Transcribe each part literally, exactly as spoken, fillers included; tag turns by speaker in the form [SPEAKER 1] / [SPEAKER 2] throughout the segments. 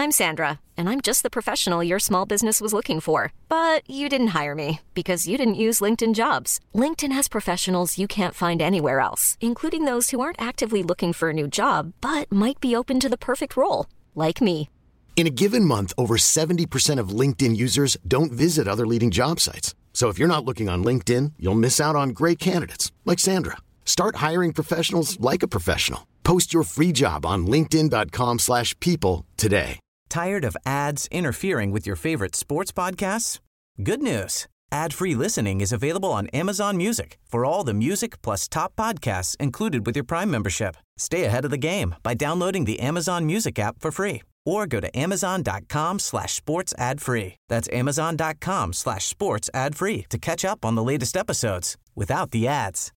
[SPEAKER 1] I'm Sandra, and I'm just the professional your small business was looking for. But you didn't hire me because you didn't use LinkedIn Jobs. LinkedIn has professionals you can't find anywhere else, including those who aren't actively looking for a new job, but might be open to the perfect role, like me.
[SPEAKER 2] In a given month, over seventy percent of LinkedIn users don't visit other leading job sites. So if you're not looking on LinkedIn, you'll miss out on great candidates like Sandra. Start hiring professionals like a professional. Post your free job on linkedin.com slash people today.
[SPEAKER 3] Tired of ads interfering with your favorite sports podcasts? Good news. Ad-free listening is available on Amazon Music for all the music plus top podcasts included with your Prime membership. Stay ahead of the game by downloading the Amazon Music app for free or go to amazon.com slash sports ad free. That's amazon.com slash sports ad free to catch up on the latest episodes without the ads.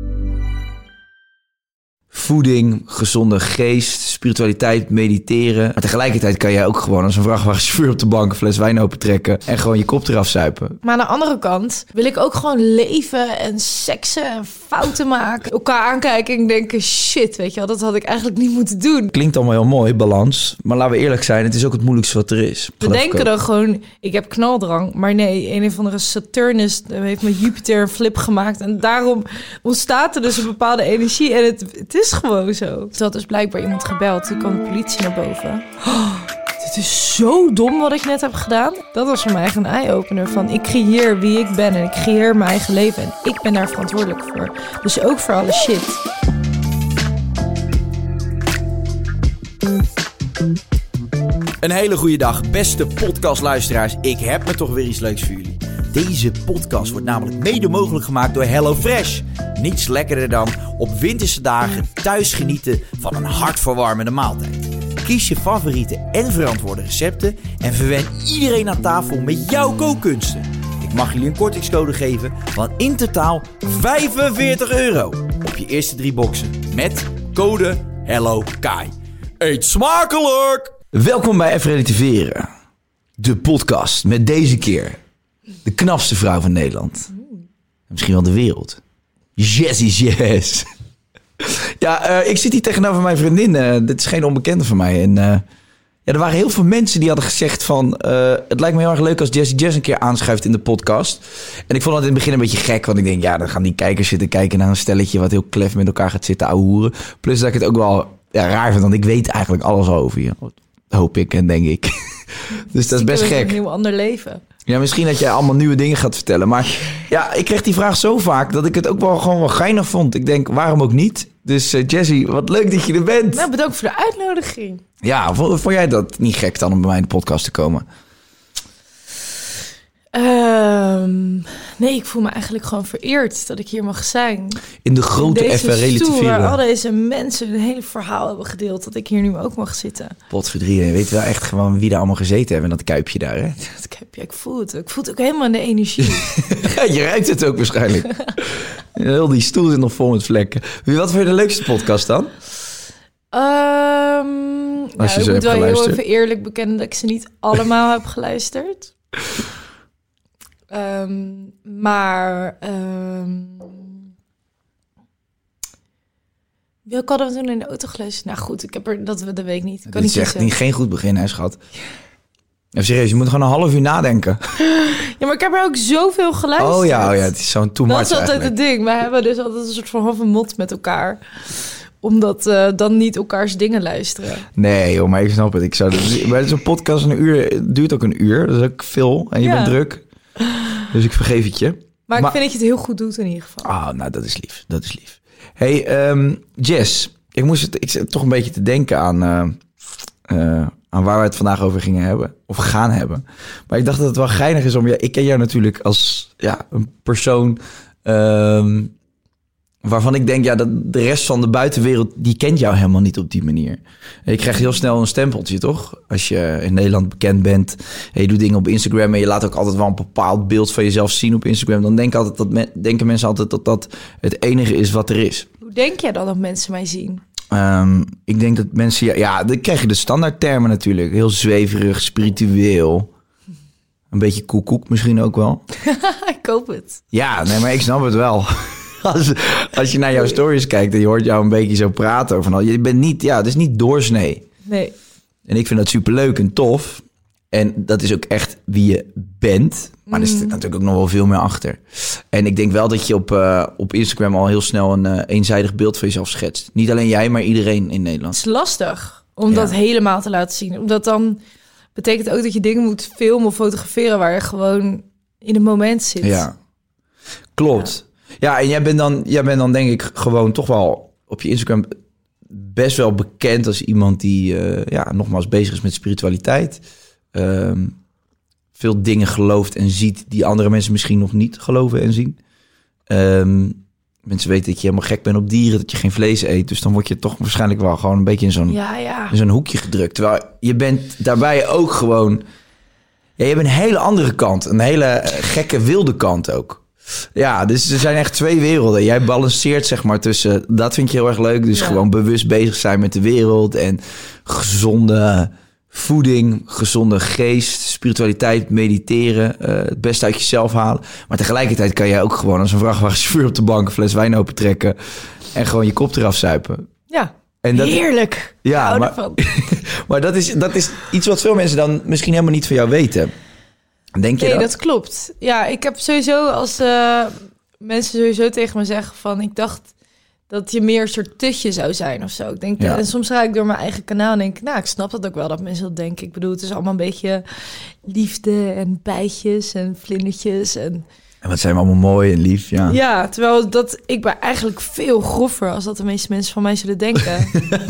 [SPEAKER 4] Voeding, gezonde geest, spiritualiteit, mediteren. Maar tegelijkertijd kan jij ook gewoon als een vrachtwagenchauffeur op de bank een fles wijn opentrekken en gewoon je kop eraf zuipen.
[SPEAKER 5] Maar aan de andere kant wil ik ook gewoon leven en seksen en fouten maken. Elkaar aankijken en denken, shit, weet je wel, dat had ik eigenlijk niet moeten doen.
[SPEAKER 4] Klinkt allemaal heel mooi, balans. Maar laten we eerlijk zijn, het is ook het moeilijkste wat er is.
[SPEAKER 5] We denken dan gewoon, ik heb knaldrang. Maar nee, een of andere Saturnus heeft met Jupiter een flip gemaakt. En daarom ontstaat er dus een bepaalde energie. En het, het is gewoon zo. Toen had dus blijkbaar iemand gebeld. Toen kwam de politie naar boven. Oh, dit is zo dom wat ik net heb gedaan. Dat was voor mij echt een eye-opener van ik creëer wie ik ben en ik creëer mijn eigen leven. En ik ben daar verantwoordelijk voor. Dus ook voor alle shit.
[SPEAKER 4] Een hele goede dag, beste podcastluisteraars. Ik heb me toch weer iets leuks voor jullie. Deze podcast wordt namelijk mede mogelijk gemaakt door HelloFresh. Niets lekkerder dan op winterse dagen thuis genieten van een hartverwarmende maaltijd. Kies je favoriete en verantwoorde recepten en verwen iedereen aan tafel met jouw kookkunsten. Ik mag jullie een kortingscode geven van in totaal vijfenveertig euro op je eerste drie boxen met code HelloKai. Eet smakelijk! Welkom bij Even Relativeren, de podcast met deze keer de knapste vrouw van Nederland. Misschien wel de wereld. Jessie Jess. Ja, uh, ik zit hier tegenover mijn vriendin. Uh, dit is geen onbekende van mij. En uh, ja, er waren heel veel mensen die hadden gezegd van Uh, het lijkt me heel erg leuk als Jessie Jess een keer aanschuift in de podcast. En ik vond het in het begin een beetje gek. Want ik denk, ja, dan gaan die kijkers zitten kijken naar een stelletje wat heel klef met elkaar gaat zitten ouwehoeren. Plus dat ik het ook wel ja, raar vind, want ik weet eigenlijk alles over je. Hoop ik en denk ik. Dus dat is best gek.
[SPEAKER 5] Een heel ander leven.
[SPEAKER 4] Ja, misschien dat jij allemaal nieuwe dingen gaat vertellen. Maar ja, ik kreeg die vraag zo vaak dat ik het ook wel gewoon wel geinig vond. Ik denk, waarom ook niet? Dus uh, Jessie, wat leuk dat je er bent.
[SPEAKER 5] Nou, bedankt voor de uitnodiging.
[SPEAKER 4] Ja, vond, vond jij dat niet gek dan om bij mij in de podcast te komen?
[SPEAKER 5] Um, nee, ik voel me eigenlijk gewoon vereerd dat ik hier mag zijn.
[SPEAKER 4] In de grote
[SPEAKER 5] in
[SPEAKER 4] Even Relativeren.
[SPEAKER 5] Waar al deze mensen een hele verhaal hebben gedeeld, dat ik hier nu ook mag zitten.
[SPEAKER 4] Potverdrie, je weet wel echt gewoon wie daar allemaal gezeten hebben in dat kuipje daar, hè?
[SPEAKER 5] Dat kuipje, ik voel het. Ik voel het ook helemaal in de energie.
[SPEAKER 4] Je ruikt het ook waarschijnlijk. Heel die stoel zit nog vol met vlekken. Wat vind je de leukste podcast dan?
[SPEAKER 5] Um,
[SPEAKER 4] Als je
[SPEAKER 5] nou,
[SPEAKER 4] ze
[SPEAKER 5] ik moet wel
[SPEAKER 4] geluisterd.
[SPEAKER 5] heel even eerlijk bekennen dat ik ze niet allemaal heb geluisterd. Um, maar um, welke hadden we toen in de auto geluisterd? Nou goed, ik heb er dat dat weet ik niet. Kan
[SPEAKER 4] Dit
[SPEAKER 5] niet
[SPEAKER 4] is echt
[SPEAKER 5] kiezen.
[SPEAKER 4] niet, geen goed begin, hè, schat. Even serieus, je moet gewoon een half uur nadenken.
[SPEAKER 5] Ja, maar ik heb er ook zoveel geluisterd.
[SPEAKER 4] Oh ja, oh ja, het is zo'n too
[SPEAKER 5] dat
[SPEAKER 4] much
[SPEAKER 5] is altijd
[SPEAKER 4] eigenlijk.
[SPEAKER 5] het ding. We hebben dus altijd een soort van halve mot met elkaar. Omdat uh, dan niet elkaars dingen luisteren.
[SPEAKER 4] Nee joh, maar ik snap het. Ik zou dus, bij zo'n podcast een uur het duurt ook een uur. Dat is ook veel. En je
[SPEAKER 5] Ja.
[SPEAKER 4] bent druk. Dus ik vergeef het je.
[SPEAKER 5] Maar,
[SPEAKER 4] Maar-
[SPEAKER 5] ik vind dat je het heel goed doet in ieder geval.
[SPEAKER 4] Ah, nou dat is lief. Dat is lief. Hey, um, Jess. Ik moest het, ik zit toch een beetje te denken aan, uh, uh, aan waar we het vandaag over gingen hebben. Of gaan hebben. Maar ik dacht dat het wel geinig is om... Ja, ik ken jou natuurlijk als ja, een persoon... Um, waarvan ik denk, ja, dat de rest van de buitenwereld... die kent jou helemaal niet op die manier. Je krijgt heel snel een stempeltje, toch? Als je in Nederland bekend bent... en je doet dingen op Instagram... en je laat ook altijd wel een bepaald beeld van jezelf zien op Instagram... dan denken, altijd dat me- denken mensen altijd dat dat het enige is wat er is.
[SPEAKER 5] Hoe denk jij dan dat mensen mij zien?
[SPEAKER 4] Um, ik denk dat mensen... Ja, ja, dan krijg je de standaardtermen natuurlijk. Heel zweverig, spiritueel. Een beetje koekoek misschien ook wel.
[SPEAKER 5] Ik hoop het.
[SPEAKER 4] Ja, nee, maar ik snap het wel. Als, als je naar jouw stories kijkt en je hoort jou een beetje zo praten over... Je bent niet, ja, het is niet doorsnee.
[SPEAKER 5] Nee.
[SPEAKER 4] En ik vind dat superleuk en tof. En dat is ook echt wie je bent. Maar mm. er zit natuurlijk ook nog wel veel meer achter. En ik denk wel dat je op, uh, op Instagram al heel snel een uh, eenzijdig beeld van jezelf schetst. Niet alleen jij, maar iedereen in Nederland.
[SPEAKER 5] Het is lastig om
[SPEAKER 4] Ja.
[SPEAKER 5] dat helemaal te laten zien. Omdat dan betekent ook dat je dingen moet filmen of fotograferen waar je gewoon in het moment zit.
[SPEAKER 4] Ja, klopt. Ja, ja en jij bent, dan, jij bent dan denk ik gewoon toch wel op je Instagram best wel bekend als iemand die uh, ja, nogmaals bezig is met spiritualiteit. Um, veel dingen gelooft en ziet die andere mensen misschien nog niet geloven en zien. Um, mensen weten dat je helemaal gek bent op dieren, dat je geen vlees eet. Dus dan word je toch waarschijnlijk wel gewoon een beetje in zo'n,
[SPEAKER 5] Ja, ja.
[SPEAKER 4] in zo'n hoekje gedrukt. Terwijl je bent daarbij ook gewoon... Ja, je hebt een hele andere kant. Een hele gekke, wilde kant ook. Ja, dus er zijn echt twee werelden. Jij balanceert zeg maar tussen... Dat vind je heel erg leuk. Dus
[SPEAKER 5] Ja.
[SPEAKER 4] gewoon bewust bezig zijn met de wereld. En gezonde voeding, gezonde geest, spiritualiteit, mediteren. Uh, het beste uit jezelf halen. Maar tegelijkertijd kan jij ook gewoon als een vrachtwagenchauffeur op de bank een fles wijn opentrekken. En gewoon je kop eraf zuipen.
[SPEAKER 5] Ja,
[SPEAKER 4] En dat,
[SPEAKER 5] heerlijk.
[SPEAKER 4] Ja,
[SPEAKER 5] Ik hou
[SPEAKER 4] maar-
[SPEAKER 5] ervan.
[SPEAKER 4] maar dat is, dat is iets wat veel mensen dan misschien helemaal niet van jou weten. Denk je
[SPEAKER 5] Nee,
[SPEAKER 4] dat?
[SPEAKER 5] dat klopt. Ja, ik heb sowieso als uh, mensen sowieso tegen me zeggen van... ik dacht dat je meer een soort tutje zou zijn of zo. Ik denk,
[SPEAKER 4] Ja.
[SPEAKER 5] En soms ga ik door mijn eigen kanaal en denk ik... nou, ik snap dat ook wel dat mensen dat denken. Ik bedoel, het is allemaal een beetje liefde en bijtjes en vlindertjes. En
[SPEAKER 4] En wat zijn we allemaal mooi en lief, ja.
[SPEAKER 5] ja, terwijl dat, ik ben eigenlijk veel groffer... als dat de meeste mensen van mij zullen denken.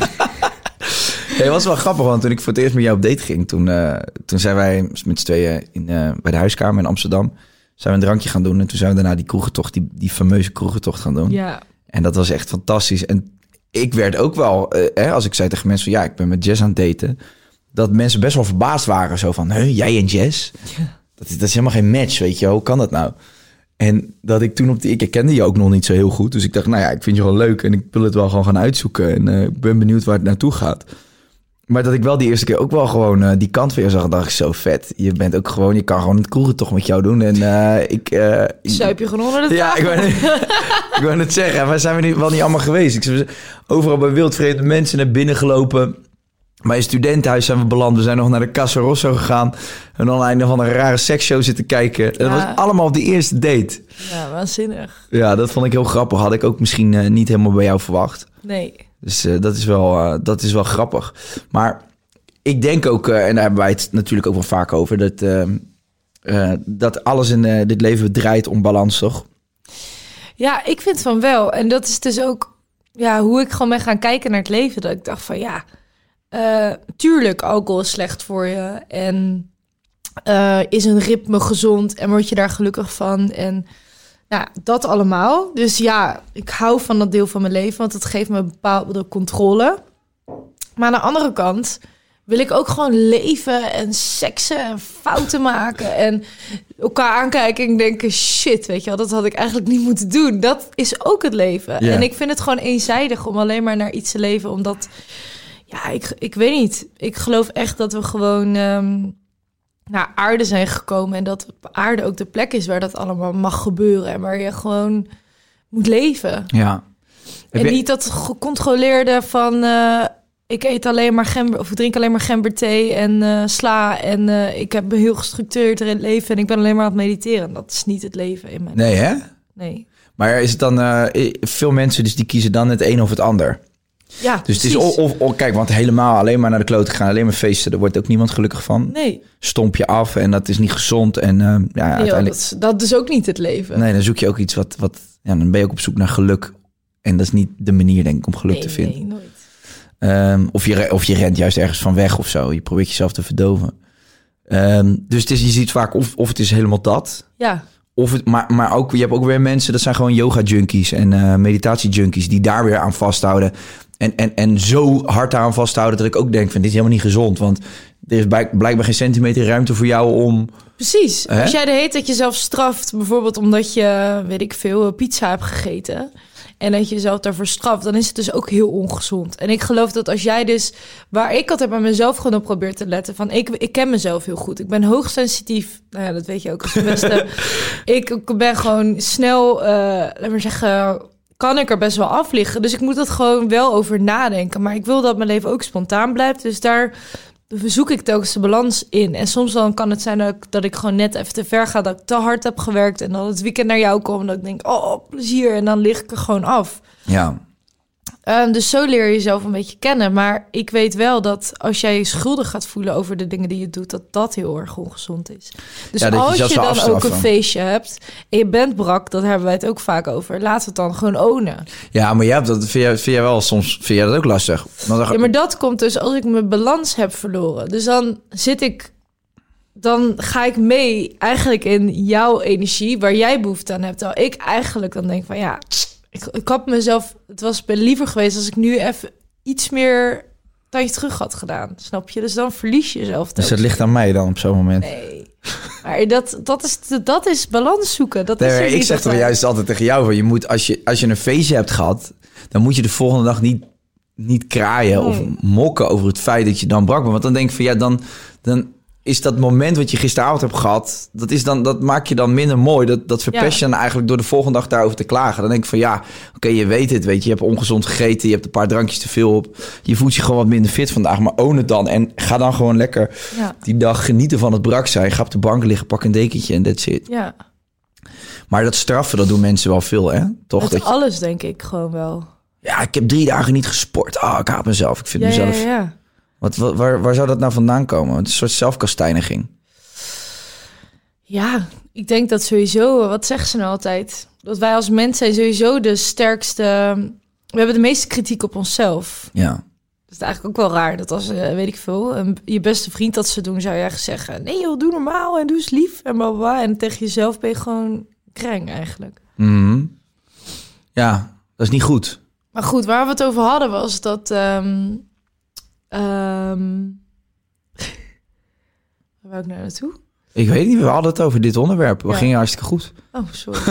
[SPEAKER 4] Ja, het was wel grappig, want toen ik voor het eerst met jou op date ging... toen, uh, toen zijn wij met z'n tweeën in, uh, bij de huiskamer in Amsterdam... zijn we een drankje gaan doen. En toen zijn we daarna die kroegentocht, die, die fameuze kroegentocht gaan doen.
[SPEAKER 5] Ja,
[SPEAKER 4] En dat was echt fantastisch. En ik werd ook wel, uh, hè, als ik zei tegen mensen... van, ja, ik ben met Jess aan het daten... dat mensen best wel verbaasd waren. Zo van, huh, jij en Jess?
[SPEAKER 5] Ja.
[SPEAKER 4] Dat, is, dat is helemaal geen match, weet je. Hoe kan dat nou? En dat ik toen op die... Ik kende je ook nog niet zo heel goed. Dus ik dacht, nou ja, ik vind je gewoon leuk... en ik wil het wel gewoon gaan uitzoeken. En uh, ik ben benieuwd waar het naartoe gaat. Maar dat ik wel die eerste keer ook wel gewoon uh, die kant van je zag... dacht ik, zo vet. Je bent ook gewoon... Je kan gewoon het kroegen toch met jou doen. En uh, ik... Uh,
[SPEAKER 5] zuip je gewoon onder de
[SPEAKER 4] ja,
[SPEAKER 5] tafel.
[SPEAKER 4] ik wou, net, ik wou net zeggen, waar zijn we niet, wel niet allemaal geweest? Ik ben overal bij wildvreemde mensen naar binnen gelopen. Bij een studentenhuis zijn we beland. We zijn nog naar de Casa Rosso gegaan. En dan een van een rare seksshow zitten kijken. Dat
[SPEAKER 5] Ja.
[SPEAKER 4] was allemaal op die eerste date.
[SPEAKER 5] Ja, waanzinnig.
[SPEAKER 4] Ja, dat vond ik heel grappig. Had ik ook misschien uh, niet helemaal bij jou verwacht.
[SPEAKER 5] Nee.
[SPEAKER 4] Dus uh, dat, is wel, uh, dat is wel grappig. Maar ik denk ook, uh, en daar hebben wij het natuurlijk ook wel vaak over... dat, uh, uh, dat alles in uh, dit leven draait om balans, toch?
[SPEAKER 5] Ja, ik vind van wel. En dat is dus ook ja, hoe ik gewoon ben gaan kijken naar het leven. Dat ik dacht van ja, uh, tuurlijk, alcohol is slecht voor je. En uh, is een ritme gezond en word je daar gelukkig van. En nou, dat allemaal. Dus ja, ik hou van dat deel van mijn leven, want het geeft me een bepaalde controle. Maar aan de andere kant wil ik ook gewoon leven en seksen en fouten maken en elkaar aankijken en denken, shit, weet je wel, dat had ik eigenlijk niet moeten doen. Dat is ook het leven.
[SPEAKER 4] Ja.
[SPEAKER 5] En ik vind het gewoon eenzijdig om alleen maar naar iets te leven, omdat, ja, ik, ik weet niet. Ik geloof echt dat we gewoon um, naar aarde zijn gekomen en dat aarde ook de plek is waar dat allemaal mag gebeuren en waar je gewoon moet leven.
[SPEAKER 4] Ja.
[SPEAKER 5] En niet dat gecontroleerde van... Uh, ik eet alleen maar gember of ik drink alleen maar gemberthee en uh, sla en uh, ik heb een heel gestructureerd leven en ik ben alleen maar aan het mediteren. Dat is niet het leven in mijn
[SPEAKER 4] Nee, hè?
[SPEAKER 5] Nee.
[SPEAKER 4] Maar is het dan... Uh, veel mensen dus die kiezen dan het een of het ander.
[SPEAKER 5] Ja,
[SPEAKER 4] Dus het is... Of, of, of, kijk, want helemaal alleen maar naar de kloot gaan, alleen maar feesten, daar wordt ook niemand gelukkig van.
[SPEAKER 5] Nee.
[SPEAKER 4] Stomp je af en dat is niet gezond. En uh, ja,
[SPEAKER 5] Nee,
[SPEAKER 4] uiteindelijk...
[SPEAKER 5] dat, is, dat is ook niet het leven.
[SPEAKER 4] Nee, dan zoek je ook iets wat... wat ja, dan ben je ook op zoek naar geluk. En dat is niet de manier, denk ik, om geluk
[SPEAKER 5] nee,
[SPEAKER 4] te vinden.
[SPEAKER 5] Nee, nooit.
[SPEAKER 4] Um, of, je, of je rent juist ergens van weg of zo. Je probeert jezelf te verdoven. Um, dus het is, je ziet vaak of, of het is helemaal dat.
[SPEAKER 5] Ja.
[SPEAKER 4] Of het, maar, maar ook, je hebt ook weer mensen, dat zijn gewoon yoga-junkies en uh, meditatie-junkies... die daar weer aan vasthouden. En, en, en zo hard aan vasthouden dat ik ook denk van dit is helemaal niet gezond. Want er is blijkbaar geen centimeter ruimte voor jou om...
[SPEAKER 5] Precies.
[SPEAKER 4] Hè?
[SPEAKER 5] Als jij de heet dat jezelf straft, bijvoorbeeld omdat je, weet ik veel, pizza hebt gegeten... en dat je jezelf daarvoor straft, dan is het dus ook heel ongezond. En ik geloof dat als jij dus... waar ik altijd bij mezelf gewoon op probeer te letten... van ik, ik ken mezelf heel goed. Ik ben hoogsensitief. Nou ja, dat weet je ook als de beste. ik, ik ben gewoon snel, uh, laat maar zeggen... kan ik er best wel af liggen. Dus ik moet dat gewoon wel over nadenken. Maar ik wil dat mijn leven ook spontaan blijft. Dus daar zoek ik telkens de balans in. En soms dan kan het zijn dat ik, dat ik gewoon net even te ver ga, dat ik te hard heb gewerkt en dan het weekend naar jou kom en dat ik denk, oh, plezier. En dan lig ik er gewoon af.
[SPEAKER 4] Ja.
[SPEAKER 5] Um, dus zo leer je jezelf een beetje kennen. Maar ik weet wel dat als jij je schuldig gaat voelen over de dingen die je doet, dat dat heel erg ongezond is. Dus
[SPEAKER 4] ja,
[SPEAKER 5] als
[SPEAKER 4] je,
[SPEAKER 5] je dan ook een feestje hebt en je bent brak, dat hebben wij het ook vaak over. Laten we het dan gewoon ownen.
[SPEAKER 4] Ja, maar jij hebt dat, vind, jij, vind jij wel soms vind jij dat ook lastig? Dan...
[SPEAKER 5] Ja, maar dat komt dus als ik mijn balans heb verloren. Dus dan zit ik, dan ga ik mee eigenlijk in jouw energie waar jij behoefte aan hebt. Terwijl ik eigenlijk dan denk van ja, ik, ik had mezelf, het was liever geweest als ik nu even iets meer tandje terug had gedaan. Snap je? Dus dan verlies je jezelf.
[SPEAKER 4] Dus het ligt aan mij dan op zo'n moment.
[SPEAKER 5] Nee. Maar dat, dat, is, dat is balans zoeken. Dat
[SPEAKER 4] nee,
[SPEAKER 5] is er
[SPEAKER 4] ik zeg toch juist altijd tegen jou van je moet als je als je een feestje hebt gehad, dan moet je de volgende dag niet niet kraaien nee. of mokken over het feit dat je dan brak bent. Want dan denk ik van ja, dan dan is dat moment wat je gisteravond hebt gehad, dat is dan dat maak je dan minder mooi. Dat dat verpest je ja. dan eigenlijk door de volgende dag daarover te klagen. Dan denk ik van ja, oké, okay, je weet het, weet je, je hebt ongezond gegeten, je hebt een paar drankjes te veel op, je voelt je gewoon wat minder fit vandaag, maar own het dan en ga dan gewoon lekker ja. die dag genieten van het brak zijn. Ga op de bank liggen, pak een dekentje en that's it.
[SPEAKER 5] Ja.
[SPEAKER 4] Maar dat straffen, dat doen mensen wel veel, hè? Toch?
[SPEAKER 5] Met
[SPEAKER 4] dat je...
[SPEAKER 5] alles denk ik gewoon wel.
[SPEAKER 4] Ja, ik heb drie dagen niet gesport. Ah, oh, ik haat mezelf. Ik vind
[SPEAKER 5] ja,
[SPEAKER 4] mezelf.
[SPEAKER 5] Ja, ja.
[SPEAKER 4] Wat, wat, waar, waar zou dat nou vandaan komen? Het is een soort zelfkastijniging.
[SPEAKER 5] Ja, ik denk dat sowieso, wat zeggen ze nou altijd? Dat wij als mens zijn sowieso de sterkste. We hebben de meeste kritiek op onszelf.
[SPEAKER 4] Ja.
[SPEAKER 5] Dat is eigenlijk ook wel raar. Dat als, uh, weet ik veel, een, je beste vriend dat ze doen, zou je eigenlijk zeggen, nee joh, doe normaal en doe eens lief en blablabla. En tegen jezelf ben je gewoon kreng eigenlijk.
[SPEAKER 4] Mm-hmm. Ja, dat is niet goed.
[SPEAKER 5] Maar goed, waar we het over hadden was dat... Um, um, waar wou ik nou naartoe?
[SPEAKER 4] Ik weet niet, we hadden het over dit onderwerp. We
[SPEAKER 5] ja.
[SPEAKER 4] gingen hartstikke goed.
[SPEAKER 5] Oh, sorry.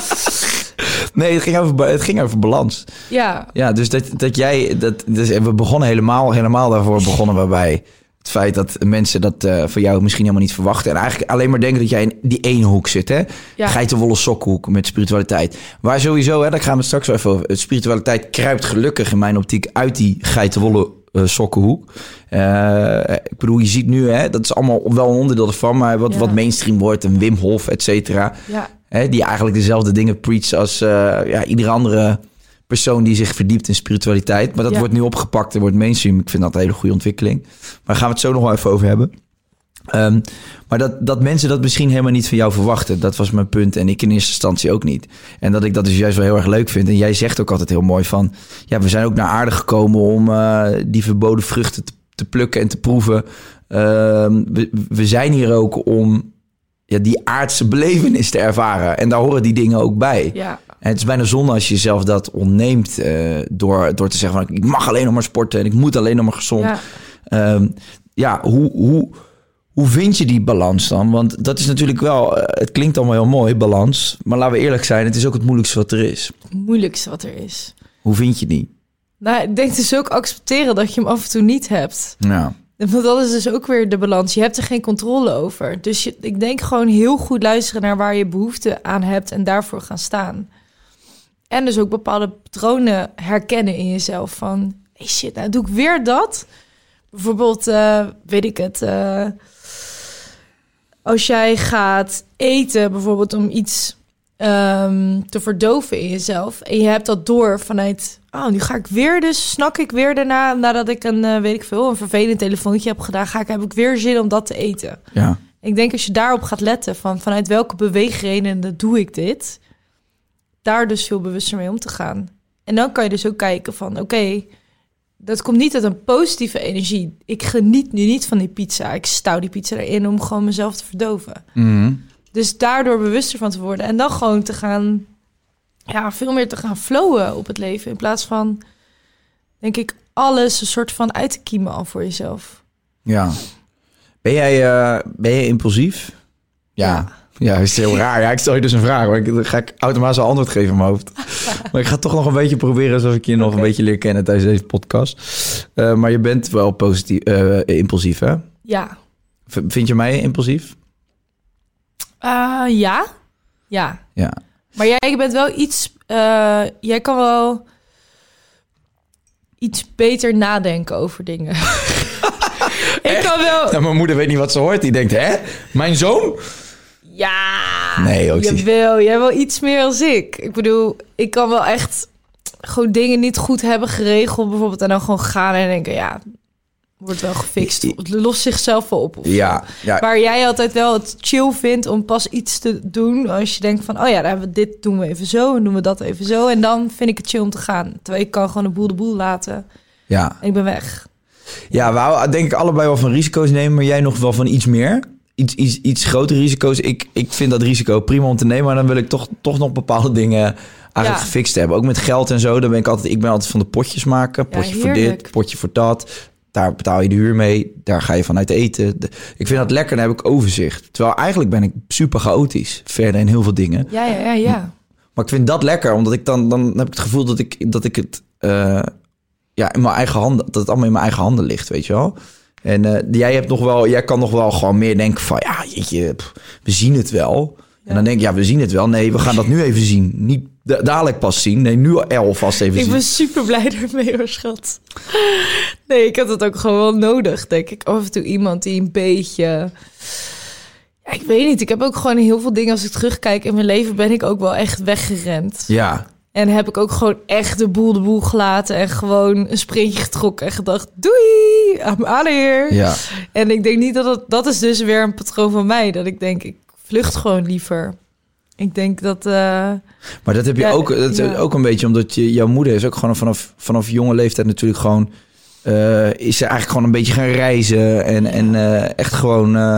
[SPEAKER 4] Nee, het ging over, het ging over balans.
[SPEAKER 5] Ja.
[SPEAKER 4] Ja, dus dat, dat jij... Dat, dus we begonnen helemaal, helemaal daarvoor begonnen we bij het feit dat mensen dat uh, van jou misschien helemaal niet verwachten. En eigenlijk alleen maar denken dat jij in die ene hoek zit, hè?
[SPEAKER 5] Ja.
[SPEAKER 4] Geitenwolle sokhoek met spiritualiteit. Waar sowieso, hè, daar gaan we het straks wel even over. Spiritualiteit kruipt gelukkig in mijn optiek uit die geitenwolle uh, sokkenhoek. Uh, ik bedoel, je ziet nu, hè, dat is allemaal wel een onderdeel ervan, maar wat,
[SPEAKER 5] ja.
[SPEAKER 4] wat mainstream wordt, een Wim Hof, et cetera.
[SPEAKER 5] Ja.
[SPEAKER 4] Hè, die eigenlijk dezelfde dingen preach als uh, ja, iedere andere persoon die zich verdiept in spiritualiteit. Maar dat
[SPEAKER 5] ja.
[SPEAKER 4] wordt nu opgepakt en wordt mainstream. Ik vind dat een hele goede ontwikkeling. Maar daar gaan we het zo nog wel even over hebben. Um, maar dat, dat mensen dat misschien helemaal niet van jou verwachten. Dat was mijn punt. En ik in eerste instantie ook niet. En dat ik dat dus juist wel heel erg leuk vind. En jij zegt ook altijd heel mooi van... ja, we zijn ook naar aarde gekomen om uh, die verboden vruchten te, te plukken en te proeven. Uh, we, we zijn hier ook om ja, die aardse belevenis te ervaren. En daar horen die dingen ook bij.
[SPEAKER 5] Ja.
[SPEAKER 4] En het is bijna zonde als je jezelf dat ontneemt uh, door, door te zeggen van ik mag alleen nog maar sporten en ik moet alleen nog maar gezond. Ja, um, ja hoe, hoe, hoe vind je die balans dan? Want dat is natuurlijk wel, uh, het klinkt allemaal heel mooi, balans. Maar laten we eerlijk zijn, het is ook het moeilijkste wat er is.
[SPEAKER 5] Het moeilijkste wat er is.
[SPEAKER 4] Hoe vind je die?
[SPEAKER 5] Nou, ik denk dus ook accepteren dat je hem af en toe niet hebt.
[SPEAKER 4] Ja.
[SPEAKER 5] Want dat is dus ook weer de balans. Je hebt er geen controle over. Dus je, ik denk gewoon heel goed luisteren naar waar je behoefte aan hebt en daarvoor gaan staan. En dus ook bepaalde patronen herkennen in jezelf. Van, hey shit, nou doe ik weer dat? Bijvoorbeeld, uh, weet ik het... Uh, als jij gaat eten, bijvoorbeeld om iets um, te verdoven in jezelf... en je hebt dat door vanuit... oh, nu ga ik weer dus, snak ik weer daarna... nadat ik een, uh, weet ik veel, een vervelend telefoontje heb gedaan... ga ik, heb ik weer zin om dat te eten.
[SPEAKER 4] Ja.
[SPEAKER 5] Ik denk als je daarop gaat letten... van vanuit welke beweegredenen doe ik dit... daar dus veel bewuster mee om te gaan. En dan kan je dus ook kijken van... oké, okay, dat komt niet uit een positieve energie. Ik geniet nu niet van die pizza. Ik stouw die pizza erin om gewoon mezelf te verdoven.
[SPEAKER 4] Mm-hmm.
[SPEAKER 5] Dus daardoor bewuster van te worden. En dan gewoon te gaan... ja, veel meer te gaan flowen op het leven. In plaats van, denk ik, alles een soort van uit te kiemen al voor jezelf.
[SPEAKER 4] Ja. Ben jij, uh, ben jij impulsief? Ja. ja. Ja, dat is heel raar. Ja, ik stel je dus een vraag, maar ik, dan ga ik automatisch een antwoord geven in mijn hoofd. Maar ik ga toch nog een beetje proberen, zoals ik je nog okay. een beetje leer kennen tijdens deze podcast. Uh, maar je bent wel positief, uh, impulsief, hè?
[SPEAKER 5] Ja.
[SPEAKER 4] V- vind je mij impulsief?
[SPEAKER 5] Uh, ja. Ja.
[SPEAKER 4] Ja.
[SPEAKER 5] Maar jij bent wel iets... Uh, jij kan wel iets beter nadenken over dingen. Ik kan wel...
[SPEAKER 4] Ja, mijn moeder weet niet wat ze hoort. Die denkt, hè? Mijn zoon?
[SPEAKER 5] Ja,
[SPEAKER 4] Nee, ook
[SPEAKER 5] je
[SPEAKER 4] niet.
[SPEAKER 5] wil, jij wel iets meer als ik. Ik bedoel, ik kan wel echt gewoon dingen niet goed hebben geregeld, bijvoorbeeld, en dan gewoon gaan en denken, ja, wordt wel gefixt. Het lost zichzelf wel op. Of
[SPEAKER 4] Ja, ja.
[SPEAKER 5] Waar jij altijd wel het chill vindt om pas iets te doen als je denkt van, oh ja, dan hebben we dit, doen we even zo en doen we dat even zo. En dan vind ik het chill om te gaan. Terwijl ik kan gewoon de boel de boel laten
[SPEAKER 4] Ja.
[SPEAKER 5] en ik ben weg.
[SPEAKER 4] Ja, we houden denk ik allebei wel van risico's nemen, maar jij nog wel van iets meer. Iets, iets, iets grotere risico's. Ik, ik vind dat risico prima om te nemen, maar dan wil ik toch, toch nog bepaalde dingen eigenlijk
[SPEAKER 5] Ja.
[SPEAKER 4] gefixt hebben. Ook met geld en zo. Dan ben ik altijd, ik ben altijd van de potjes maken.
[SPEAKER 5] Ja,
[SPEAKER 4] Potje voor
[SPEAKER 5] heerlijk.
[SPEAKER 4] dit, potje voor dat. Daar betaal je de huur mee. Daar ga je vanuit eten. De- ik vind dat lekker, dan heb ik overzicht. Terwijl eigenlijk ben ik super chaotisch. Verder in heel veel dingen.
[SPEAKER 5] Ja, ja, ja, ja.
[SPEAKER 4] Maar ik vind dat lekker, omdat ik dan, dan heb ik het gevoel dat ik, dat ik het uh, ja, in mijn eigen handen, dat het allemaal in mijn eigen handen ligt, weet je wel. En uh, jij hebt nog wel, jij kan nog wel gewoon meer denken van, ja, jeetje, pff, we zien het wel. Ja. En dan denk ik, ja, we zien het wel. Nee, we gaan dat nu even zien. Niet da- dadelijk pas zien. Nee, nu alvast even
[SPEAKER 5] Ik
[SPEAKER 4] zien.
[SPEAKER 5] ben super blij ermee, hoor, schat. Nee, ik had het ook gewoon wel nodig, denk ik. Af en toe iemand die een beetje... Ja, ik weet niet. Ik heb ook gewoon heel veel dingen, als ik terugkijk in mijn leven, ben ik ook wel echt weggerend.
[SPEAKER 4] Ja,
[SPEAKER 5] En heb ik ook gewoon echt de boel de boel gelaten en gewoon een sprintje getrokken en gedacht, doei, I'm out of here.
[SPEAKER 4] ja.
[SPEAKER 5] En ik denk niet dat het, dat is dus weer een patroon van mij, dat ik denk, ik vlucht gewoon liever. Ik denk dat... Uh,
[SPEAKER 4] Maar dat heb je
[SPEAKER 5] Ja,
[SPEAKER 4] ook, dat is
[SPEAKER 5] ja.
[SPEAKER 4] ook een beetje omdat je, jouw moeder is ook gewoon vanaf, vanaf jonge leeftijd natuurlijk gewoon... Uh, is ze eigenlijk gewoon een beetje gaan reizen en, en uh, echt gewoon... Uh,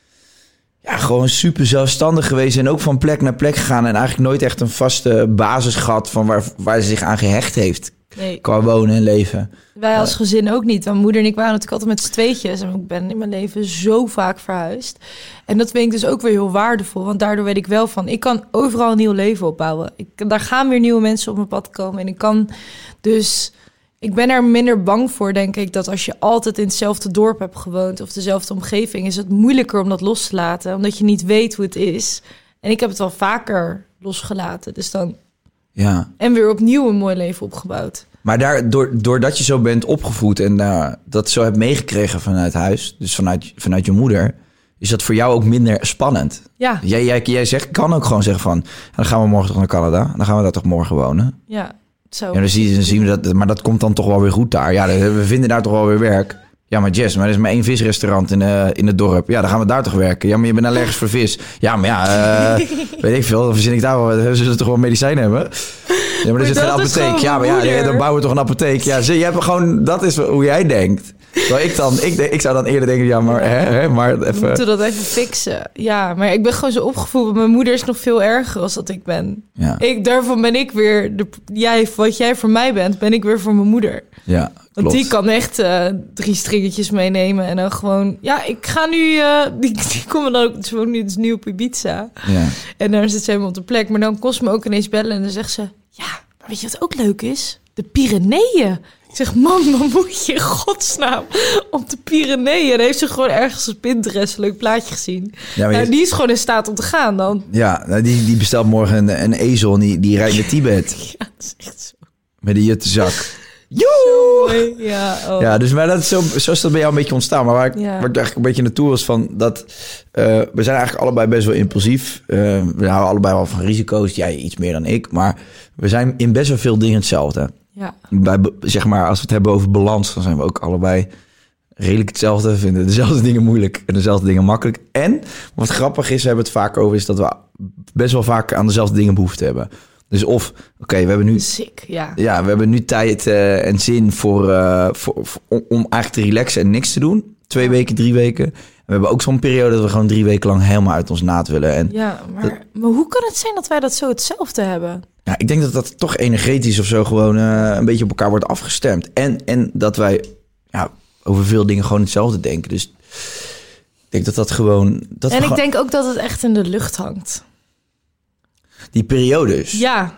[SPEAKER 4] ja, gewoon super zelfstandig geweest en ook van plek naar plek gegaan... en eigenlijk nooit echt een vaste basis gehad van waar, waar ze zich aan gehecht heeft.
[SPEAKER 5] nee.
[SPEAKER 4] Qua wonen en leven.
[SPEAKER 5] Wij als gezin ook niet. Mijn moeder en ik waren natuurlijk altijd met z'n tweetjes. En ik ben in mijn leven zo vaak verhuisd. En dat vind ik dus ook weer heel waardevol. Want daardoor weet ik wel van, ik kan overal een nieuw leven opbouwen. Ik, daar gaan weer nieuwe mensen op mijn pad komen. En ik kan dus... Ik ben er minder bang voor, denk ik, dat als je altijd in hetzelfde dorp hebt gewoond of dezelfde omgeving, is het moeilijker om dat los te laten, omdat je niet weet hoe het is. En ik heb het wel vaker losgelaten, dus dan...
[SPEAKER 4] Ja.
[SPEAKER 5] En weer opnieuw een mooi leven opgebouwd.
[SPEAKER 4] Maar daar, door, doordat je zo bent opgevoed en uh, dat zo hebt meegekregen vanuit huis, dus vanuit, vanuit je moeder, is dat voor jou ook minder spannend.
[SPEAKER 5] Ja,
[SPEAKER 4] Jij, jij, jij zegt, kan ook gewoon zeggen van, dan gaan we morgen toch naar Canada, dan gaan we daar toch morgen wonen.
[SPEAKER 5] ja, zo.
[SPEAKER 4] Ja, dan, zie, dan zien we dat, maar dat komt dan toch wel weer goed daar. Ja, we vinden daar toch wel weer werk. Ja, maar Jess, maar er is maar één visrestaurant in, uh, in het dorp. Ja, dan gaan we daar toch werken. Ja, maar je bent allergisch voor vis. Ja, maar ja, uh, weet ik veel. Dan verzin ik daar wel. Zullen ze toch wel medicijnen hebben? Ja, maar er zit geen apotheek. Ja, maar ja, ja, dan bouwen we toch een apotheek. Ja, je hebt gewoon, dat is hoe jij denkt. Terwijl ik dan, ik, ik zou dan eerder denken, ja, maar, hè, hè, maar even...
[SPEAKER 5] We moeten dat even fixen. Ja, maar ik ben gewoon zo opgevoed. Want mijn moeder is nog veel erger als dat ik ben.
[SPEAKER 4] Ja,
[SPEAKER 5] Ik, daarvan ben ik weer... De, jij, wat jij voor mij bent, ben ik weer voor mijn moeder.
[SPEAKER 4] ja,
[SPEAKER 5] Want
[SPEAKER 4] klopt.
[SPEAKER 5] die kan echt uh, drie stringetjes meenemen. En dan gewoon... Ja, ik ga nu... Uh, die, die komen dan ook... Ze woont nu dus nieuw op Ibiza.
[SPEAKER 4] Ja.
[SPEAKER 5] En daar zit ze helemaal op de plek. Maar dan kost me ook ineens bellen. En dan zegt ze... Ja, maar weet je wat ook leuk is? De Pyreneeën. Ik zeg, man, dan moet je in godsnaam op de Pyreneeën. Dan heeft ze gewoon ergens op Pinterest een leuk plaatje gezien.
[SPEAKER 4] Ja, maar
[SPEAKER 5] Nou,
[SPEAKER 4] je-
[SPEAKER 5] die is gewoon in staat om te gaan dan.
[SPEAKER 4] Ja, nou, die, die bestelt morgen een, een ezel en die, die rijdt naar Tibet.
[SPEAKER 5] Ja, dat is echt zo
[SPEAKER 4] Met een juttenzak.
[SPEAKER 5] mooi. Ja, oh.
[SPEAKER 4] Ja, dus maar dat is zo, zo is dat bij jou een beetje ontstaan. Maar waar ik,
[SPEAKER 5] Ja.
[SPEAKER 4] waar ik eigenlijk een beetje naartoe was van dat... Uh, we zijn eigenlijk allebei best wel impulsief. Uh, we houden allebei wel van risico's. Jij iets meer dan ik. Maar we zijn in best wel veel dingen hetzelfde.
[SPEAKER 5] Ja.
[SPEAKER 4] Bij, zeg maar, als we het hebben over balans, dan zijn we ook allebei redelijk hetzelfde. Vinden dezelfde dingen moeilijk en dezelfde dingen makkelijk. En wat grappig is, we hebben het vaak over, is dat we best wel vaak aan dezelfde dingen behoefte hebben. Dus of, oké, okay, we hebben nu...
[SPEAKER 5] Sick, ja.
[SPEAKER 4] Ja, we hebben nu tijd uh, en zin voor, uh, voor, voor, om, om eigenlijk te relaxen en niks te doen. Twee weken, drie weken. En we hebben ook zo'n periode dat we gewoon drie weken lang helemaal uit ons naad willen. En
[SPEAKER 5] Ja, maar, maar hoe kan het zijn dat wij dat zo hetzelfde hebben?
[SPEAKER 4] ja, ik denk dat dat toch energetisch of zo gewoon uh, een beetje op elkaar wordt afgestemd. En, en dat wij ja, over veel dingen gewoon hetzelfde denken. Dus ik denk dat dat gewoon... Dat
[SPEAKER 5] En ik
[SPEAKER 4] gewoon,
[SPEAKER 5] denk ook dat het echt in de lucht hangt.
[SPEAKER 4] die periodes.
[SPEAKER 5] Ja,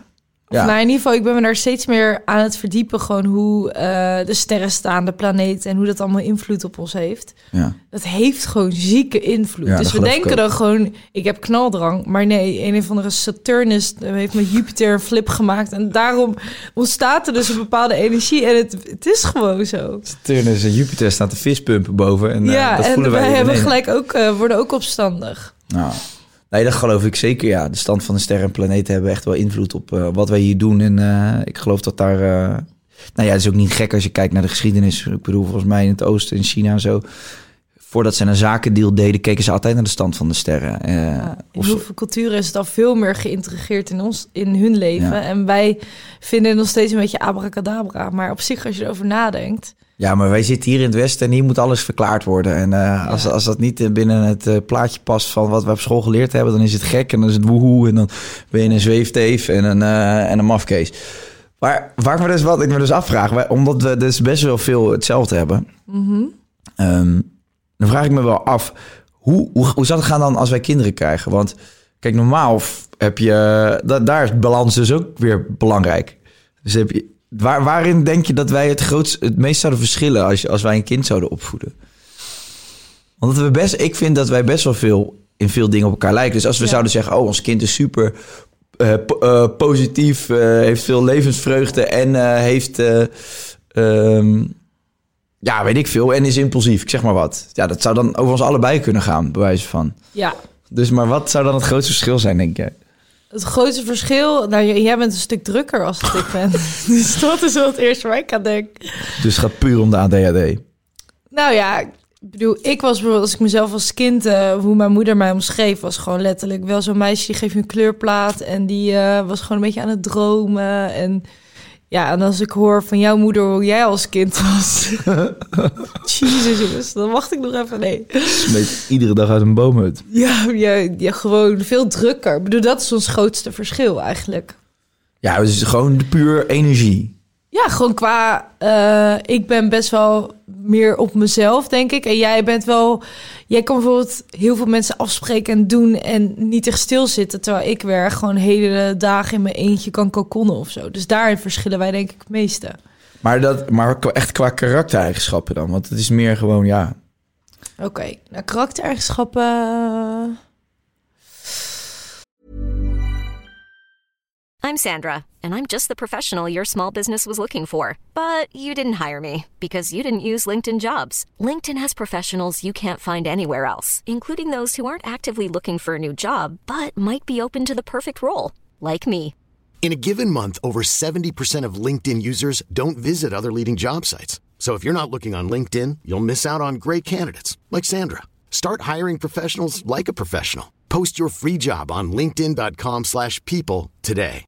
[SPEAKER 5] Of
[SPEAKER 4] Ja.
[SPEAKER 5] nou, in ieder geval, ik ben me daar steeds meer aan het verdiepen. Gewoon hoe uh, de sterren staan, de planeet en hoe dat allemaal invloed op ons heeft.
[SPEAKER 4] Ja.
[SPEAKER 5] Dat heeft gewoon zieke invloed.
[SPEAKER 4] Ja,
[SPEAKER 5] dus
[SPEAKER 4] dat
[SPEAKER 5] we
[SPEAKER 4] geloof ik
[SPEAKER 5] denken
[SPEAKER 4] ook.
[SPEAKER 5] dan gewoon, ik heb knaldrang. Maar nee, een of andere Saturnus heeft met Jupiter een flip gemaakt. En daarom ontstaat er dus een bepaalde energie. En het, het is gewoon zo.
[SPEAKER 4] Saturnus en Jupiter staat de vispumpen boven. En,
[SPEAKER 5] ja,
[SPEAKER 4] uh, dat
[SPEAKER 5] en
[SPEAKER 4] voelen wij
[SPEAKER 5] wij
[SPEAKER 4] hier
[SPEAKER 5] hebben
[SPEAKER 4] beneden.
[SPEAKER 5] gelijk ook, uh, worden ook opstandig.
[SPEAKER 4] Nou, nee, dat geloof ik zeker, ja. De stand van de sterren en planeten hebben echt wel invloed op uh, wat wij hier doen. En uh, ik geloof dat daar... Uh... Nou ja, het is ook niet gek als je kijkt naar de geschiedenis. Ik bedoel, volgens mij in het oosten, in China en zo... Voordat ze een zakendeal deden, keken ze altijd naar de stand van de sterren. Uh,
[SPEAKER 5] Ja, in
[SPEAKER 4] of ze-
[SPEAKER 5] hoeveel culturen is het al veel meer geïntegreerd in, ons, in hun leven.
[SPEAKER 4] Ja.
[SPEAKER 5] En wij vinden het nog steeds een beetje abracadabra. Maar op zich, als je erover nadenkt...
[SPEAKER 4] Ja, maar wij zitten hier in het Westen en hier moet alles verklaard worden. En uh, als, als dat niet binnen het uh, plaatje past van wat we op school geleerd hebben... dan is het gek en dan is het woehoe en dan ben je een zweefteef en een, uh, en een mafkees. Maar waar ik me dus, wat ik me dus afvraag, wij, omdat we dus best wel veel hetzelfde hebben...
[SPEAKER 5] Mm-hmm.
[SPEAKER 4] Um, dan vraag ik me wel af, hoe, hoe, hoe zou het gaan dan als wij kinderen krijgen? Want kijk, normaal f- heb je... Da, daar is balans dus ook weer belangrijk. Dus heb je, waar, waarin denk je dat wij het, grootst, het meest zouden verschillen... Als, je, als wij een kind zouden opvoeden? Want dat we best, ik vind dat wij best wel veel in veel dingen op elkaar lijken. Dus als we
[SPEAKER 5] Ja.
[SPEAKER 4] zouden zeggen, oh, ons kind is super uh, po- uh, positief... Uh, heeft veel levensvreugde en uh, heeft... Uh, um, Ja, weet ik veel. En is impulsief, ik zeg maar wat. Ja, dat zou dan over ons allebei kunnen gaan, bij wijze van.
[SPEAKER 5] Ja,
[SPEAKER 4] Dus, maar wat zou dan het grootste verschil zijn, denk je?
[SPEAKER 5] het grootste verschil... Nou, j- jij bent een stuk drukker als dat ik ben. Dus dat is wel het eerste waar ik aan denk.
[SPEAKER 4] Dus het gaat puur om de A D H D.
[SPEAKER 5] Nou ja, ik bedoel, ik was bijvoorbeeld... Als ik mezelf als kind, uh, hoe mijn moeder mij omschreef... was gewoon letterlijk wel zo'n meisje... die geeft je een kleurplaat en die uh, was gewoon een beetje aan het dromen. En ja, en als ik hoor van jouw moeder hoe jij als kind was... Jezus, jongens, dan wacht ik nog even. Nee.
[SPEAKER 4] Smeet iedere dag uit een boomhut.
[SPEAKER 5] Ja, ja, ja, gewoon veel drukker. Ik bedoel, dat is ons grootste verschil eigenlijk.
[SPEAKER 4] Ja, het is gewoon puur energie.
[SPEAKER 5] Ja, gewoon qua... Uh, ik ben best wel meer op mezelf, denk ik. En jij bent wel... Jij kan bijvoorbeeld heel veel mensen afspreken en doen... en niet echt stilzitten. Terwijl ik weer gewoon hele dagen in mijn eentje kan kokonnen of zo. Dus daarin verschillen wij denk ik het meeste.
[SPEAKER 4] Maar, dat, maar echt qua karaktereigenschappen dan? Want het is meer gewoon, ja...
[SPEAKER 5] Oké, okay. Nou, karaktereigenschappen...
[SPEAKER 1] I'm Sandra, and I'm just the professional your small business was looking for. But you didn't hire me because you didn't use LinkedIn Jobs. LinkedIn has professionals you can't find anywhere else, including those who aren't actively looking for a new job, but might be open to the perfect role, like me.
[SPEAKER 2] In a given month, over seventy percent of LinkedIn users don't visit other leading job sites. So if you're not looking on LinkedIn, you'll miss out on great candidates like Sandra. Start hiring professionals like a professional. Post your free job on linkedin.com slash people today.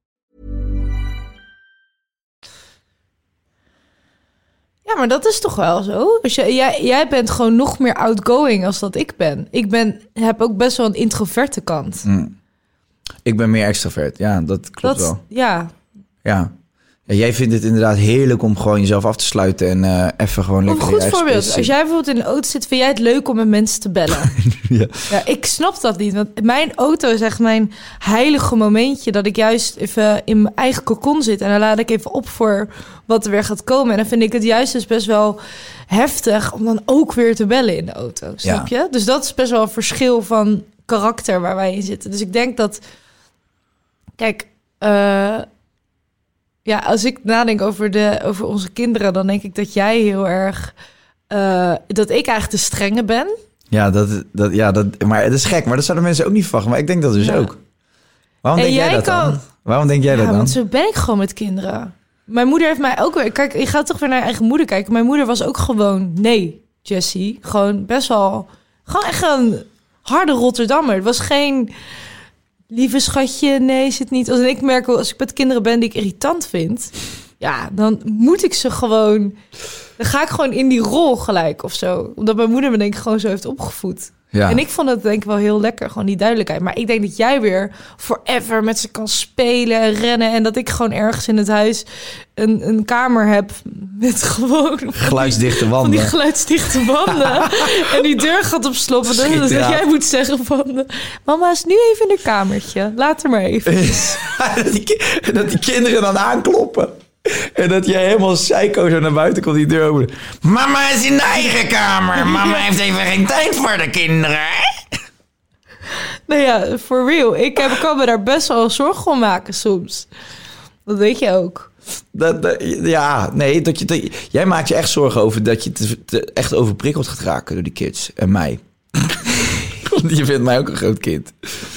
[SPEAKER 5] Ja, maar dat is toch wel zo? Als je, jij, jij bent gewoon nog meer outgoing als dat ik ben. Ik ben, heb ook best wel een introverte kant.
[SPEAKER 4] Mm. Ik ben meer extrovert, ja, dat klopt
[SPEAKER 5] Dat,
[SPEAKER 4] wel.
[SPEAKER 5] ja,
[SPEAKER 4] Ja. Ja, jij vindt het inderdaad heerlijk om gewoon jezelf af te sluiten... en uh, even gewoon
[SPEAKER 5] een
[SPEAKER 4] lekker in je
[SPEAKER 5] goed
[SPEAKER 4] eigen
[SPEAKER 5] voorbeeld.
[SPEAKER 4] space
[SPEAKER 5] Als
[SPEAKER 4] te
[SPEAKER 5] jij bijvoorbeeld in de auto zit, vind jij het leuk om met mensen te bellen?
[SPEAKER 4] ja.
[SPEAKER 5] Ja, ik snap dat niet. Want mijn auto is echt mijn heilige momentje... dat ik juist even in mijn eigen cocon zit. En dan laat ik even op voor wat er weer gaat komen. En dan vind ik het juist dus best wel heftig... om dan ook weer te bellen in de auto. Snap
[SPEAKER 4] Ja.
[SPEAKER 5] je? Dus dat is best wel een verschil van karakter waar wij in zitten. Dus ik denk dat... Kijk... Uh, ja, als ik nadenk over, de, over onze kinderen... dan denk ik dat jij heel erg... Uh, dat ik eigenlijk de strenge ben...
[SPEAKER 4] Ja, dat, dat, ja dat, maar het is gek. Maar dat zouden mensen ook niet verwachten. Maar ik denk dat dus
[SPEAKER 5] Ja.
[SPEAKER 4] ook. Waarom
[SPEAKER 5] En
[SPEAKER 4] denk jij,
[SPEAKER 5] jij
[SPEAKER 4] dat
[SPEAKER 5] kan-
[SPEAKER 4] dan? Waarom denk jij
[SPEAKER 5] Ja,
[SPEAKER 4] dat dan?
[SPEAKER 5] want zo ben ik gewoon met kinderen. Mijn moeder heeft mij ook weer... Kijk, je gaat toch weer naar je eigen moeder kijken. Mijn moeder was ook gewoon... Nee, Jessie. Gewoon best wel... Gewoon echt een harde Rotterdammer. Het was geen... Lieve schatje, nee, zit niet. Als ik merk, als ik met kinderen ben die ik irritant vind... Ja, dan moet ik ze gewoon... Dan ga ik gewoon in die rol gelijk of zo. Omdat mijn moeder me denk ik gewoon zo heeft opgevoed. Ja. En ik vond het denk ik wel heel lekker, gewoon die duidelijkheid. Maar ik denk dat jij weer forever met ze kan spelen en rennen. En dat ik gewoon ergens in het huis een, een kamer heb met gewoon...
[SPEAKER 4] Geluidsdichte wanden.
[SPEAKER 5] Van die geluidsdichte wanden. En die deur gaat op slot. Dus dat jij moet zeggen van... Mama is nu even in een kamertje. Laat er maar even.
[SPEAKER 4] dat, die, dat die kinderen dan aankloppen. En dat jij helemaal psycho zo naar buiten komt, die deur open. Mama is in de eigen kamer. Mama heeft even geen tijd voor de kinderen.
[SPEAKER 5] Nou ja, for real. Ik heb, kan me daar best wel zorgen om maken soms. Dat weet je ook.
[SPEAKER 4] Dat, dat, ja, nee, dat je, dat, jij maakt je echt zorgen over dat je te, te, echt overprikkeld gaat raken door die kids en mij. Want je vindt mij ook een groot kind.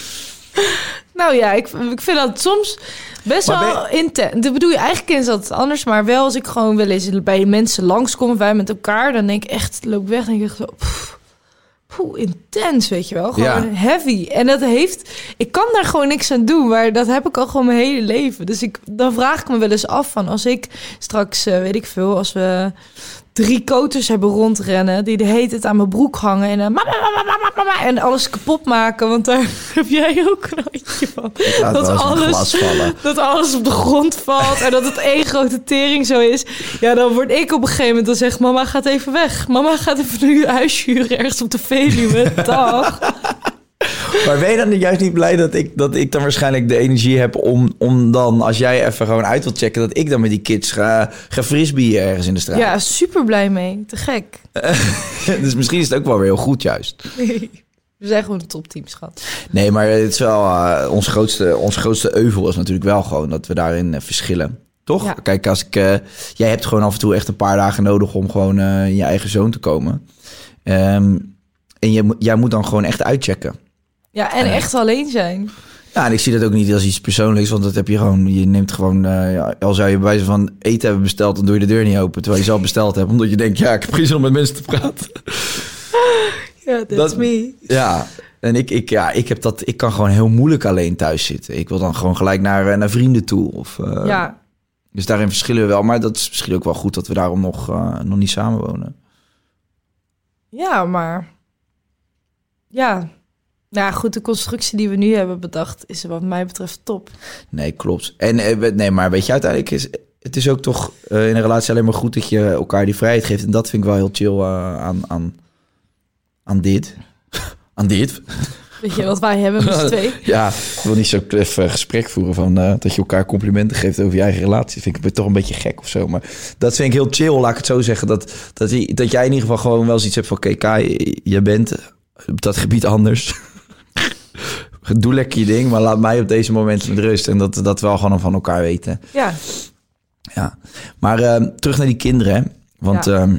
[SPEAKER 5] Nou ja, ik, ik vind dat soms best maar wel je... intens. Dat bedoel je, eigenlijk is dat anders. Maar wel als ik gewoon wel eens bij mensen langskom, wij met elkaar, dan denk ik echt, loop ik weg en denk ik zo, pff, poeh, intens, weet je wel. Gewoon ja. heavy. En dat heeft, ik kan daar gewoon niks aan doen, maar dat heb ik al gewoon mijn hele leven. Dus ik, dan vraag ik me wel eens af van, als ik straks, uh, weet ik veel, als we drie koters hebben rondrennen, die de hele tijd aan mijn broek hangen en, uh, mama, mama, mama, mama, en alles kapot maken, want daar heb jij ook een handje van. Dat alles, dat alles op de grond valt en dat het één grote tering zo is. Ja, dan word ik op een gegeven moment, dan zeg mama gaat even weg. Mama gaat even nu huis huren ergens op de Veluwe. Dag.
[SPEAKER 4] Maar ben je dan juist niet blij dat ik, dat ik dan waarschijnlijk de energie heb om, om dan, als jij even gewoon uit wilt checken, dat ik dan met die kids ga, ga frisbeeën ergens in de straat?
[SPEAKER 5] Ja, super blij mee. Te gek.
[SPEAKER 4] Dus misschien is het ook wel weer heel goed juist.
[SPEAKER 5] Nee, we zijn gewoon een topteam, schat.
[SPEAKER 4] Nee, maar het is wel, uh, ons grootste, ons grootste euvel is natuurlijk wel gewoon dat we daarin uh, verschillen. Toch? Ja. Kijk, als ik, uh, jij hebt gewoon af en toe echt een paar dagen nodig om gewoon uh, in je eigen zoon te komen. Um, en je, jij moet dan gewoon echt uitchecken.
[SPEAKER 5] Ja, en echt alleen zijn.
[SPEAKER 4] Ja, en ik zie dat ook niet als iets persoonlijks, want dat heb je gewoon, je neemt gewoon, uh, ja, al zou je bij wijze van eten hebben besteld, dan doe je de deur niet open, terwijl je zelf besteld hebt, omdat je denkt, ja, ik heb geen zin om met mensen te praten.
[SPEAKER 5] Ja, that's dat, me.
[SPEAKER 4] Ja, en ik, ik, ja, ik heb dat, ik kan gewoon heel moeilijk alleen thuis zitten. Ik wil dan gewoon gelijk naar, naar vrienden toe. Of, uh,
[SPEAKER 5] ja.
[SPEAKER 4] Dus daarin verschillen we wel, maar dat is misschien ook wel goed dat we daarom nog, uh, nog niet samenwonen.
[SPEAKER 5] Ja, maar ja. Nou goed, de constructie die we nu hebben bedacht is wat mij betreft top.
[SPEAKER 4] Nee, klopt. En nee, maar weet je, uiteindelijk is het is ook toch uh, in een relatie alleen maar goed dat je elkaar die vrijheid geeft. En dat vind ik wel heel chill uh, aan, aan, aan dit. aan dit.
[SPEAKER 5] Weet je wat wij hebben met z'n twee?
[SPEAKER 4] Ja, ik wil niet zo even gesprek voeren van uh, dat je elkaar complimenten geeft over je eigen relatie. Vind ik toch een beetje gek of zo. Maar dat vind ik heel chill, laat ik het zo zeggen. Dat, dat, dat jij in ieder geval gewoon wel zoiets hebt van, oké, Kai, je bent op dat gebied anders. Doe lekker je ding, maar laat mij op deze momenten met rust. En dat, dat we wel gewoon van elkaar weten.
[SPEAKER 5] Ja.
[SPEAKER 4] Ja. Maar uh, terug naar die kinderen. Hè? Want ja. Um,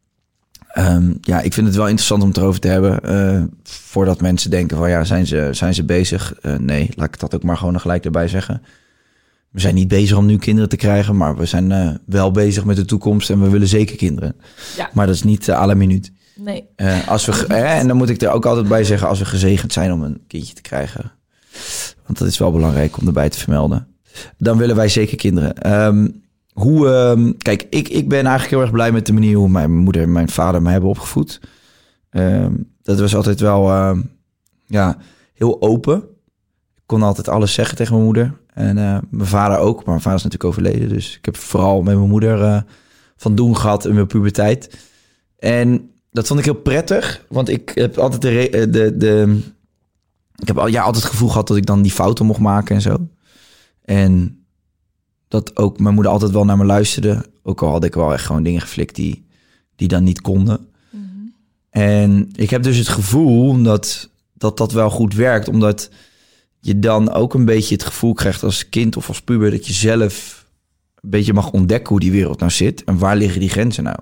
[SPEAKER 4] um, ja, ik vind het wel interessant om het erover te hebben. Uh, voordat mensen denken van ja, zijn ze, zijn ze bezig? Uh, nee, laat ik dat ook maar gewoon gelijk erbij zeggen. We zijn niet bezig om nu kinderen te krijgen, maar we zijn uh, wel bezig met de toekomst. En we willen zeker kinderen. Ja. Maar dat is niet uh, à la minuut.
[SPEAKER 5] Nee.
[SPEAKER 4] Uh, als we, eh, en dan moet ik er ook altijd bij zeggen, als we gezegend zijn om een kindje te krijgen. Want dat is wel belangrijk om erbij te vermelden. Dan willen wij zeker kinderen. Um, hoe, um, kijk, ik, ik ben eigenlijk heel erg blij met de manier hoe mijn moeder en mijn vader me hebben opgevoed. Um, dat was altijd wel uh, ja, heel open. Ik kon altijd alles zeggen tegen mijn moeder. En uh, mijn vader ook, maar mijn vader is natuurlijk overleden. Dus ik heb vooral met mijn moeder uh, van doen gehad in mijn puberteit. En dat vond ik heel prettig, want ik heb altijd de, re- de, de ik heb al, ja, altijd het gevoel gehad dat ik dan die fouten mocht maken en zo. En dat ook mijn moeder altijd wel naar me luisterde. Ook al had ik wel echt gewoon dingen geflikt die, die dan niet konden. Mm-hmm. En ik heb dus het gevoel dat, dat dat wel goed werkt, omdat je dan ook een beetje het gevoel krijgt als kind of als puber dat je zelf een beetje mag ontdekken hoe die wereld nou zit en waar liggen die grenzen nou.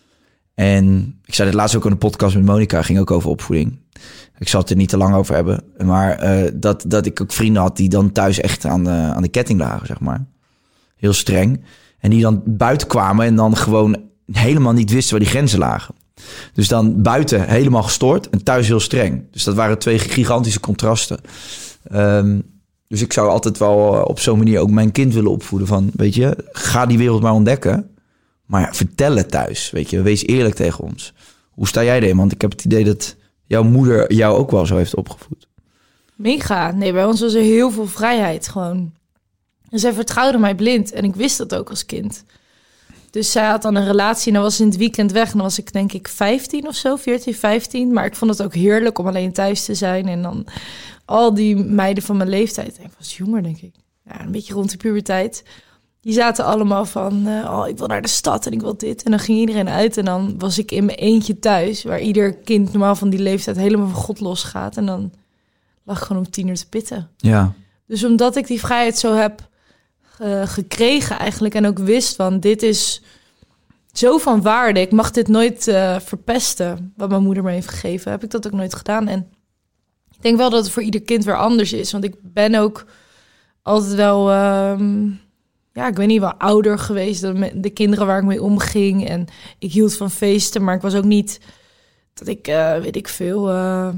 [SPEAKER 4] En ik zei dit laatst ook in een podcast met Monica, ging ook over opvoeding. Ik zal het er niet te lang over hebben. Maar uh, dat, dat ik ook vrienden had die dan thuis echt aan de, aan de ketting lagen, zeg maar. Heel streng. En die dan buiten kwamen en dan gewoon helemaal niet wisten waar die grenzen lagen. Dus dan buiten helemaal gestoord en thuis heel streng. Dus dat waren twee gigantische contrasten. Um, Dus ik zou altijd wel uh, op zo'n manier ook mijn kind willen opvoeden van, weet je, ga die wereld maar ontdekken. Maar ja, vertel het thuis, weet je, wees eerlijk tegen ons. Hoe sta jij erin? Want ik heb het idee dat jouw moeder jou ook wel zo heeft opgevoed.
[SPEAKER 5] Mega. Nee, bij ons was er heel veel vrijheid gewoon. En zij vertrouwde mij blind. En ik wist dat ook als kind. Dus zij had dan een relatie en dan was ze in het weekend weg. En dan was ik denk ik vijftien of zo, veertien, vijftien. Maar ik vond het ook heerlijk om alleen thuis te zijn. En dan al die meiden van mijn leeftijd. Ik was jonger, denk ik. Ja, een beetje rond de puberteit. Die zaten allemaal van, uh, oh, ik wil naar de stad en ik wil dit. En dan ging iedereen uit en dan was ik in mijn eentje thuis. Waar ieder kind normaal van die leeftijd helemaal van God losgaat. En dan lag ik gewoon om tien uur te pitten.
[SPEAKER 4] Ja.
[SPEAKER 5] Dus omdat ik die vrijheid zo heb uh, gekregen eigenlijk... en ook wist van, dit is zo van waarde. Ik mag dit nooit uh, verpesten, wat mijn moeder me heeft gegeven. Heb ik dat ook nooit gedaan. En ik denk wel dat het voor ieder kind weer anders is. Want ik ben ook altijd wel... Um, ja, ik ben niet wel ouder geweest dan de kinderen waar ik mee omging. En ik hield van feesten, maar ik was ook niet dat ik, uh, weet ik veel... Uh,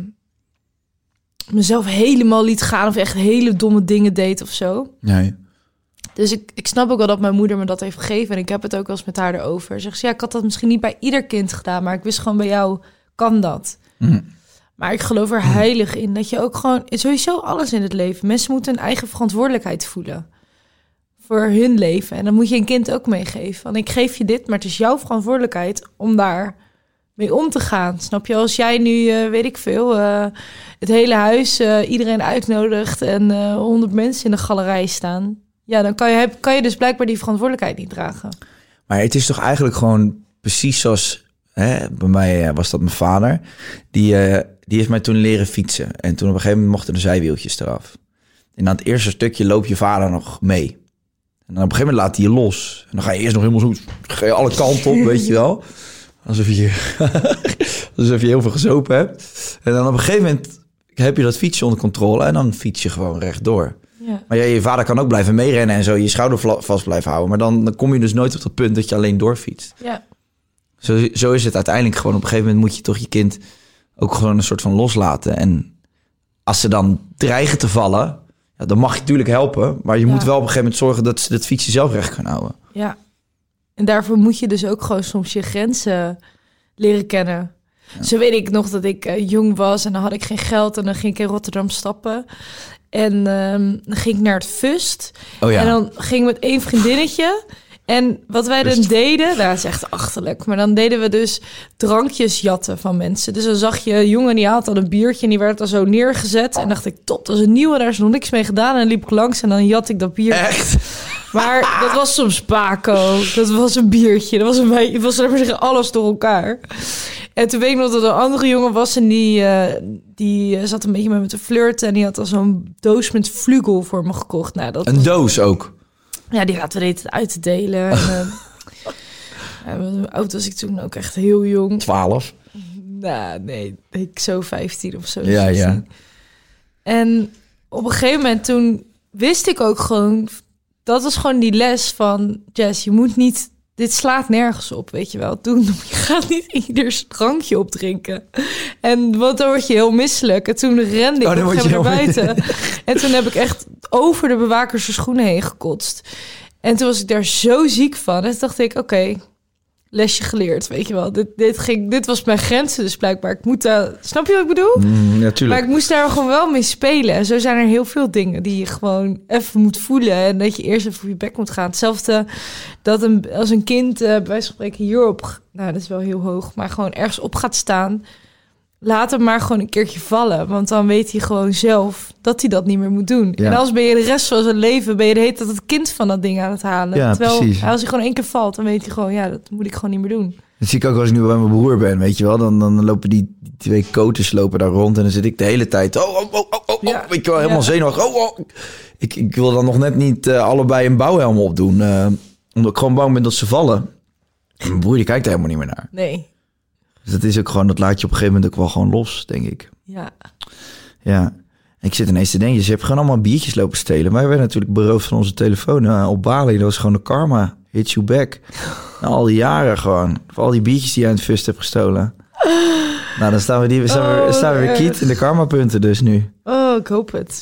[SPEAKER 5] mezelf helemaal liet gaan of echt hele domme dingen deed of zo.
[SPEAKER 4] Nee.
[SPEAKER 5] Dus ik, ik snap ook wel dat mijn moeder me dat heeft gegeven. En ik heb het ook wel eens met haar erover. Zegt ze, ja, ik had dat misschien niet bij ieder kind gedaan, maar ik wist gewoon bij jou kan dat.
[SPEAKER 4] Mm.
[SPEAKER 5] Maar ik geloof er heilig in dat je ook gewoon, sowieso alles in het leven, mensen moeten hun eigen verantwoordelijkheid voelen voor hun leven. En dan moet je een kind ook meegeven. Want ik geef je dit, maar het is jouw verantwoordelijkheid om daar mee om te gaan. Snap je? Als jij nu, uh, weet ik veel, uh, het hele huis, uh, iedereen uitnodigt en uh, honderd mensen in de galerij staan, ja, dan kan je, kan je dus blijkbaar die verantwoordelijkheid niet dragen.
[SPEAKER 4] Maar het is toch eigenlijk gewoon precies zoals, hè, bij mij was dat mijn vader, die, uh, die heeft mij toen leren fietsen. En toen op een gegeven moment mochten de zijwieltjes eraf. En aan het eerste stukje loop je vader nog mee. En dan op een gegeven moment laat hij je los. En dan ga je eerst nog helemaal zo, ga je alle kanten op, weet je wel. Alsof je, alsof je heel veel gezopen hebt. En dan op een gegeven moment heb je dat fietsje onder controle en dan fiets je gewoon rechtdoor. Ja. Maar ja, je vader kan ook blijven meerennen en zo je schouder vast blijven houden. Maar dan, dan kom je dus nooit op dat punt dat je alleen doorfietst.
[SPEAKER 5] Ja.
[SPEAKER 4] Zo, zo is het uiteindelijk gewoon. Op een gegeven moment moet je toch je kind ook gewoon een soort van loslaten. En als ze dan dreigen te vallen, ja, dan mag je natuurlijk helpen. Maar je ja. moet wel op een gegeven moment zorgen dat ze dat fietsje zelf recht gaan houden.
[SPEAKER 5] Ja. En daarvoor moet je dus ook gewoon soms je grenzen leren kennen. Ja. Zo weet ik nog dat ik uh, jong was en dan had ik geen geld en dan ging ik in Rotterdam stappen. En um, dan ging ik naar het Fust.
[SPEAKER 4] Oh ja.
[SPEAKER 5] En dan ging ik met één vriendinnetje. En wat wij dan deden, nou, dat is echt achterlijk. Maar dan deden we dus drankjes jatten van mensen. Dus dan zag je een jongen die had al een biertje en die werd dan zo neergezet. En dacht ik, top, dat is een nieuwe, daar is nog niks mee gedaan. En dan liep ik langs en dan jat ik dat bier.
[SPEAKER 4] Echt?
[SPEAKER 5] Maar dat was soms Paco, dat was een biertje, dat was een beetje, was er zeggen alles door elkaar. En toen weet ik nog dat er een andere jongen was en die, uh, die zat een beetje met me te flirten en die had al zo'n doos met Vlugel voor me gekocht. Nou, dat
[SPEAKER 4] een
[SPEAKER 5] was,
[SPEAKER 4] doos ook?
[SPEAKER 5] Ja, die laten we het uit te delen. En, uh, ja, oud was ik toen ook echt heel jong.
[SPEAKER 4] Twaalf?
[SPEAKER 5] Nou, nee, ik zo vijftien of zo.
[SPEAKER 4] Ja, ja.
[SPEAKER 5] En op een gegeven moment toen wist ik ook gewoon, dat was gewoon die les van, Jess, je moet niet, dit slaat nergens op, weet je wel. Toen, je gaat niet ieder drankje opdrinken. En want dan word je heel misselijk. En toen rende ik
[SPEAKER 4] oh,
[SPEAKER 5] nog even
[SPEAKER 4] heel
[SPEAKER 5] naar buiten. En toen heb ik echt over de bewakers' schoenen heen gekotst. En toen was ik daar zo ziek van. En toen dacht ik, oké, okay, lesje geleerd, weet je wel. Dit, dit, ging, dit was mijn grenzen dus blijkbaar. Ik moet, uh, snap je wat ik bedoel?
[SPEAKER 4] Mm, ja,
[SPEAKER 5] maar ik moest daar gewoon wel mee spelen. En zo zijn er heel veel dingen die je gewoon even moet voelen. En dat je eerst even voor je bek moet gaan. Hetzelfde dat een, als een kind, uh, bij wijze van spreken hierop, nou dat is wel heel hoog, maar gewoon ergens op gaat staan. Laat hem maar gewoon een keertje vallen. Want dan weet hij gewoon zelf dat hij dat niet meer moet doen. Ja. En als ben je de rest van zijn leven, ben je de hele tijd het kind van dat ding aan het halen.
[SPEAKER 4] Ja,
[SPEAKER 5] Terwijl
[SPEAKER 4] precies.
[SPEAKER 5] als hij gewoon één keer valt, dan weet hij gewoon, ja, dat moet ik gewoon niet meer doen.
[SPEAKER 4] Dat zie ik ook als ik nu bij mijn broer ben, weet je wel. Dan, dan lopen die, die twee koters lopen daar rond en dan zit ik de hele tijd, oh, oh, oh, oh, oh,
[SPEAKER 5] ja.
[SPEAKER 4] weet je wel, helemaal
[SPEAKER 5] Ja.
[SPEAKER 4] zenuwachtig. Oh, oh. Ik, ik wil dan nog net niet uh, allebei een bouwhelm opdoen, uh, omdat ik gewoon bang ben dat ze vallen. En mijn broer die kijkt er helemaal niet meer naar.
[SPEAKER 5] Nee.
[SPEAKER 4] Dus dat is ook gewoon, dat laat je op een gegeven moment ook wel gewoon los, denk ik.
[SPEAKER 5] Ja.
[SPEAKER 4] Ja. Ik zit ineens te denken, ze hebben gewoon allemaal biertjes lopen stelen. Maar wij werden natuurlijk beroofd van onze telefoon uh, op Bali. Dat was gewoon de karma. Hit you back. Nou, al die jaren gewoon. Voor al die biertjes die je aan het Fust hebt gestolen. Nou, dan staan we, die, staan we,
[SPEAKER 5] Oh,
[SPEAKER 4] staan we weer
[SPEAKER 5] erg.
[SPEAKER 4] kiet in de karmapunten dus nu.
[SPEAKER 5] Oh, ik hoop het.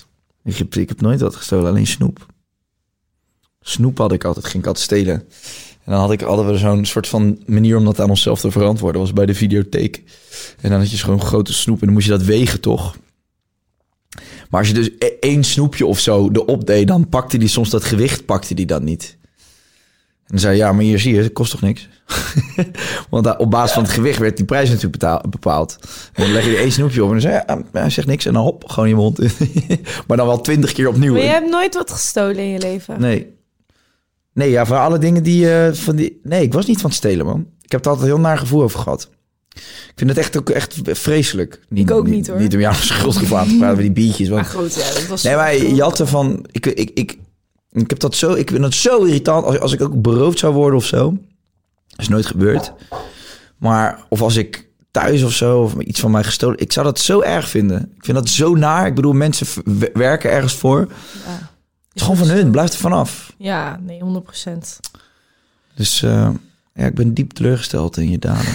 [SPEAKER 4] Ik heb, ik heb nooit wat gestolen, alleen snoep. Snoep had ik altijd, ging ik altijd stelen. En dan had ik, hadden we zo'n soort van manier om dat aan onszelf te verantwoorden. Dat was bij de videotheek. En dan had je gewoon grote snoep en dan moest je dat wegen, toch? Maar als je dus één snoepje of zo erop deed, dan pakte die soms dat gewicht, pakte die dan niet. En dan zei je, ja, maar hier zie je, het kost toch niks? Want op basis van het gewicht werd die prijs natuurlijk betaal, bepaald. En dan leg je er één snoepje op en dan zei je, ja, hij zegt niks. En dan hop, gewoon in je mond. Maar dan wel twintig keer opnieuw.
[SPEAKER 5] Maar je hebt nooit wat gestolen in je leven?
[SPEAKER 4] Nee. Nee, ja, van alle dingen die, uh, van die... Nee, ik was niet van het stelen, man. Ik heb er altijd een heel naar gevoel over gehad. Ik vind het echt ook echt vreselijk. Niet,
[SPEAKER 5] ik ook niet,
[SPEAKER 4] niet
[SPEAKER 5] hoor.
[SPEAKER 4] Niet om jou schuldgevoel aan te praten met die biertjes. Want...
[SPEAKER 5] Maar goed, ja, dat was...
[SPEAKER 4] Nee, maar je had ervan... Ik, ik, ik, ik heb dat zo... Ik vind het zo irritant als, als ik ook beroofd zou worden of zo. Dat is nooit gebeurd. Maar... Of als ik thuis of zo... Of iets van mij gestolen... Ik zou dat zo erg vinden. Ik vind dat zo naar. Ik bedoel, mensen v- werken ergens voor.
[SPEAKER 5] Ja.
[SPEAKER 4] Het is gewoon van hun. Blijf er vanaf.
[SPEAKER 5] Ja, nee, honderd procent.
[SPEAKER 4] Dus uh, ja, ik ben diep teleurgesteld in je daden.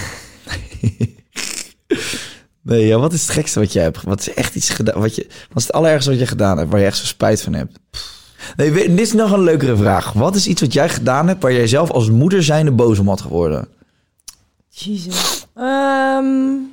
[SPEAKER 4] Nee, ja, wat is het gekste wat jij hebt? Wat is echt iets gedaan? Wat, je, wat is het allerergste wat je gedaan hebt waar je echt zo spijt van hebt? Nee, dit is nog een leukere vraag. Wat is iets wat jij gedaan hebt waar jij zelf als moeder zijnde boos om had geworden?
[SPEAKER 5] Jezus. Um...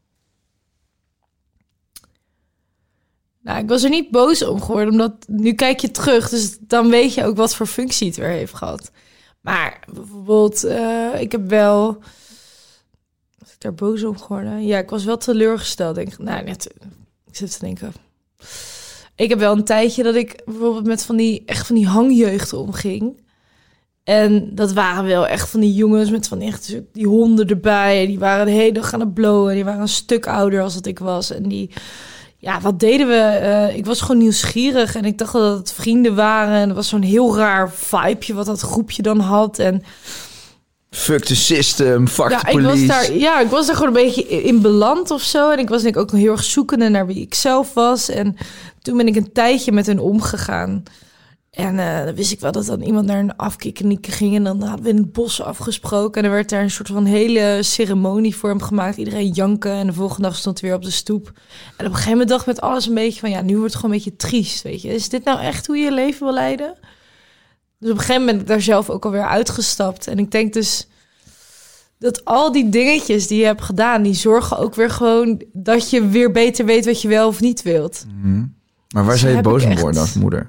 [SPEAKER 5] Nou, ik was er niet boos om geworden, omdat nu kijk je terug, dus dan weet je ook wat voor functie het weer heeft gehad. Maar bijvoorbeeld, uh, ik heb wel... Was ik daar boos om geworden? Ja, ik was wel teleurgesteld. Denk, nou, net, ik zit te denken. Ik heb wel een tijdje dat ik bijvoorbeeld met van die echt van die hangjeugd omging. En dat waren wel echt van die jongens met van echt die honden erbij. En die waren de hele dag aan het blowen. Die waren een stuk ouder als dat ik was. En die, ja, wat deden we? Uh, ik was gewoon nieuwsgierig en ik dacht dat het vrienden waren. En er was zo'n heel raar vibeje wat dat groepje dan had. En
[SPEAKER 4] fuck the system, fuck
[SPEAKER 5] ja,
[SPEAKER 4] the police.
[SPEAKER 5] Ik was daar, ja, ik was daar gewoon een beetje in beland of zo. En ik was denk ik ook heel erg zoekende naar wie ik zelf was. En toen ben ik een tijdje met hen omgegaan. En uh, dan wist ik wel dat dan iemand naar een afkikkeniek ging. En dan hadden we in het bos afgesproken. En er werd daar een soort van hele ceremonie voor hem gemaakt. Iedereen janken. En de volgende dag stond hij weer op de stoep. En op een gegeven moment dacht ik met alles een beetje van... ja, nu wordt het gewoon een beetje triest, weet je. Is dit nou echt hoe je je leven wil leiden? Dus op een gegeven moment ben ik daar zelf ook alweer uitgestapt. En ik denk dus dat al die dingetjes die je hebt gedaan... die zorgen ook weer gewoon dat je weer beter weet wat je wel of niet wilt.
[SPEAKER 4] Mm-hmm. Maar waar
[SPEAKER 5] dus
[SPEAKER 4] zou je boos om
[SPEAKER 5] echt...
[SPEAKER 4] worden als moeder?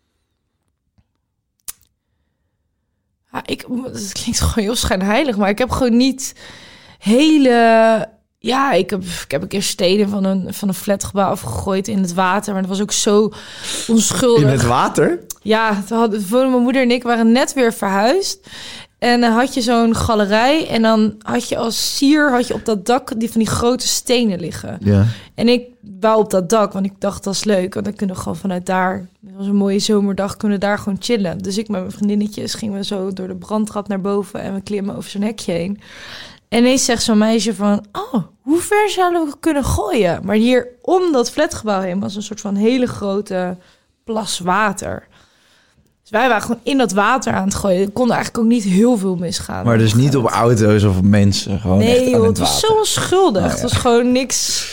[SPEAKER 5] Ja, ik, het klinkt gewoon heel schijnheilig, maar ik heb gewoon niet hele... Ja, ik heb, ik heb een keer stenen van een, van een flatgebouw afgegooid in het water. Maar dat was ook zo onschuldig.
[SPEAKER 4] In het water?
[SPEAKER 5] Ja, toen hadden, mijn moeder en ik waren net weer verhuisd. En dan had je zo'n galerij. En dan had je als sier had je op dat dak die van die grote stenen liggen.
[SPEAKER 4] Ja.
[SPEAKER 5] En ik wou op dat dak, want ik dacht dat is leuk. Want dan kunnen we gewoon vanuit daar... Het was een mooie zomerdag, kunnen we daar gewoon chillen. Dus ik met mijn vriendinnetjes gingen we zo door de brandtrap naar boven. En we klimmen over zo'n hekje heen. En ineens zegt zo'n meisje van... Oh, hoe ver zouden we kunnen gooien? Maar hier om dat flatgebouw heen was een soort van hele grote plas water. Dus wij waren gewoon in dat water aan het gooien. Er kon eigenlijk ook niet heel veel misgaan.
[SPEAKER 4] Maar dus niet op auto's of op mensen? Gewoon
[SPEAKER 5] nee,
[SPEAKER 4] echt aan
[SPEAKER 5] joh,
[SPEAKER 4] het,
[SPEAKER 5] het
[SPEAKER 4] water.
[SPEAKER 5] was zo onschuldig.
[SPEAKER 4] Oh, ja.
[SPEAKER 5] Het was gewoon niks...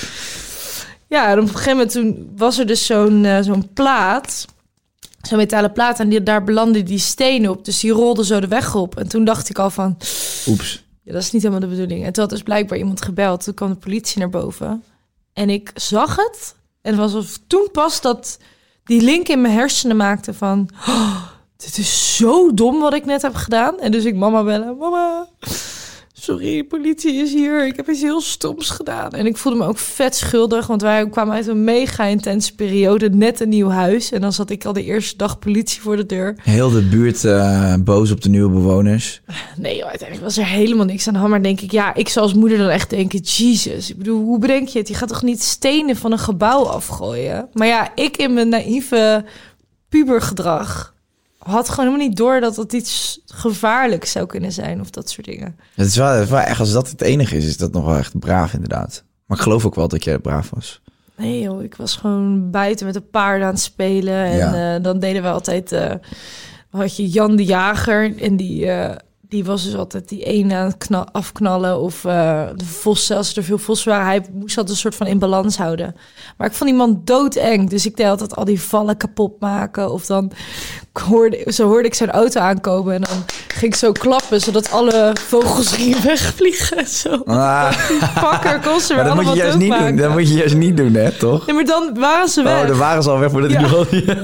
[SPEAKER 5] Ja, en op een gegeven moment toen was er dus zo'n, uh, zo'n plaat... Zo'n metalen plaat en die, daar belandde die stenen op. Dus die rolde zo de weg op. En toen dacht ik al van...
[SPEAKER 4] Oeps.
[SPEAKER 5] Ja, dat is niet helemaal de bedoeling. En toen had dus blijkbaar iemand gebeld. Toen kwam de politie naar boven. En ik zag het. En het was alsof toen pas dat die link in mijn hersenen maakte van... Oh, dit is zo dom wat ik net heb gedaan. En dus ik mama bellen. Mama, sorry, politie is hier. Ik heb iets heel stoms gedaan. En ik voelde me ook vet schuldig. Want wij kwamen uit een mega intense periode. Net een nieuw huis. En dan zat ik al de eerste dag politie voor de deur.
[SPEAKER 4] Heel de buurt uh, boos op de nieuwe bewoners.
[SPEAKER 5] Nee, joh, uiteindelijk was er helemaal niks aan de hand. Maar denk ik, ja, ik zou als moeder dan echt denken... Jezus, ik bedoel, hoe bedenk je het? Je gaat toch niet stenen van een gebouw afgooien? Maar ja, ik in mijn naïeve pubergedrag... had gewoon helemaal niet door dat dat iets gevaarlijks zou kunnen zijn... of dat soort dingen.
[SPEAKER 4] Het is wel, het is wel echt, als dat het enige is, is dat nog wel echt braaf inderdaad. Maar ik geloof ook wel dat jij braaf was.
[SPEAKER 5] Nee joh, ik was gewoon buiten met de paarden aan het spelen. En
[SPEAKER 4] ja.
[SPEAKER 5] uh, dan deden we altijd... Uh, had je Jan de Jager en die... Uh, die was dus altijd die ene aan het knal, afknallen. Of uh, de vossen, als er veel vossen waren. Hij moest dat een soort van in balans houden. Maar ik vond die man doodeng. Dus ik deed altijd al die vallen kapot maken. Of dan hoorde, zo hoorde ik zijn auto aankomen. En dan ging ik zo klappen, zodat alle vogels gingen wegvliegen. Zo. Ah. Die pakker kon ze weer
[SPEAKER 4] maar dat
[SPEAKER 5] allemaal
[SPEAKER 4] moet je juist niet doen. Dat moet je juist niet doen, hè, toch?
[SPEAKER 5] Nee, maar dan waren ze weg.
[SPEAKER 4] Oh, dan waren ze al weg voordat
[SPEAKER 5] ja.
[SPEAKER 4] die ja.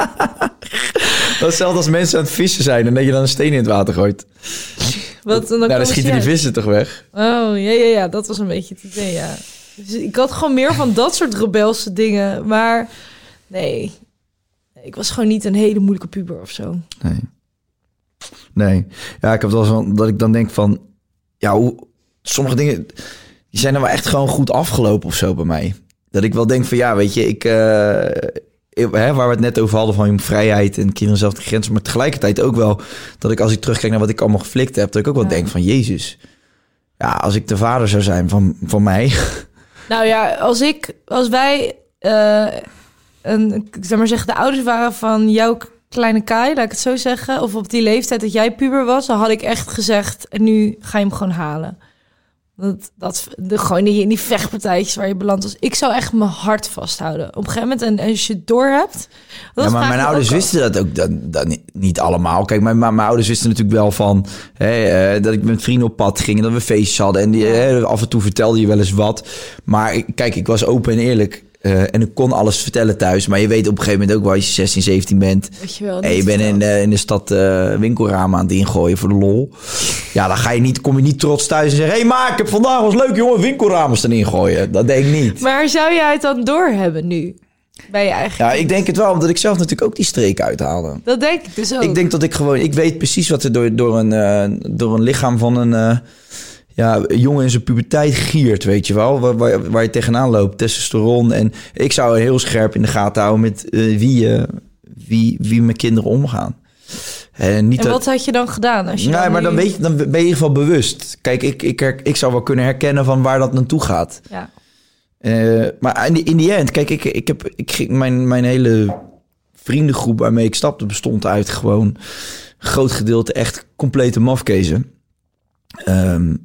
[SPEAKER 4] Dat is hetzelfde als mensen aan het vissen zijn en dat je dan een steen in het water gooit.
[SPEAKER 5] Wat, dan
[SPEAKER 4] nou, dan schieten die vissen toch weg?
[SPEAKER 5] Oh, ja, ja, ja. Dat was een beetje het idee, ja. Dus ik had gewoon meer van dat soort rebelse dingen. Maar nee, ik was gewoon niet een hele moeilijke puber of zo.
[SPEAKER 4] Nee. Nee. Ja, ik heb wel zo dat ik dan denk van... Ja, hoe, sommige dingen... Die zijn dan wel echt gewoon goed afgelopen of zo bij mij. Dat ik wel denk van, ja, weet je, ik... Uh, Hè, waar we het net over hadden van vrijheid en kinderen zelf de grenzen. Maar tegelijkertijd ook wel dat ik als ik terugkijk naar wat ik allemaal geflikt heb, dat ik ook wel ja. denk van Jezus. Ja, als ik de vader zou zijn van, van mij.
[SPEAKER 5] Nou ja, als ik, als wij, uh, een, ik zou maar zeggen, de ouders waren van jouw kleine Kai, laat ik het zo zeggen. Of op die leeftijd dat jij puber was, dan had ik echt gezegd, en nu ga je hem gewoon halen. Dat, dat de, gewoon die, in die vechtpartijtjes waar je belandt was. Ik zou echt mijn hart vasthouden. Op een gegeven moment, en, en als je het door hebt...
[SPEAKER 4] Ja, maar mijn ouders wisten dat ook dan, dan niet, niet allemaal. Kijk, mijn, mijn ouders wisten natuurlijk wel van... Hè, uh, dat ik met vrienden op pad ging en dat we feestjes hadden. En die, ja. hè, af en toe vertelde je wel eens wat. Maar kijk, ik was open en eerlijk... Uh, en ik kon alles vertellen thuis. Maar je weet op een gegeven moment ook wel als je zestien, zeventien bent.
[SPEAKER 5] Weet je wel,
[SPEAKER 4] en je bent in de, in de stad uh, winkelramen aan het ingooien voor de lol. Ja, dan ga je niet, kom je niet trots thuis en zeggen... Hé, hey, maar ik heb vandaag was leuk, jongen, winkelramen staan ingooien. Dat denk ik niet.
[SPEAKER 5] Maar zou jij het dan doorhebben nu? Bij je eigen
[SPEAKER 4] ja,
[SPEAKER 5] kind?
[SPEAKER 4] ik denk het wel, omdat ik zelf natuurlijk ook die streek uithaalde.
[SPEAKER 5] Dat denk ik dus ook.
[SPEAKER 4] Ik denk dat ik gewoon... Ik weet precies wat er door, door, een, uh, door een lichaam van een... Uh, Ja, jongen in zijn puberteit giert, weet je wel. Waar, waar, waar je tegenaan loopt, testosteron. En ik zou heel scherp in de gaten houden met uh, wie, uh, wie, wie mijn kinderen omgaan. En, niet
[SPEAKER 5] en wat
[SPEAKER 4] dat...
[SPEAKER 5] had je dan gedaan? Als je
[SPEAKER 4] nee,
[SPEAKER 5] dan
[SPEAKER 4] maar
[SPEAKER 5] nu...
[SPEAKER 4] dan, weet je, dan ben je in ieder geval bewust. Kijk, ik, ik, ik, ik zou wel kunnen herkennen van waar dat naartoe gaat.
[SPEAKER 5] Ja.
[SPEAKER 4] Uh, maar in die, in die end, kijk, ik, ik heb ik ging, mijn, mijn hele vriendengroep waarmee ik stapte bestond uit gewoon een groot gedeelte echt complete mafkezen. Um,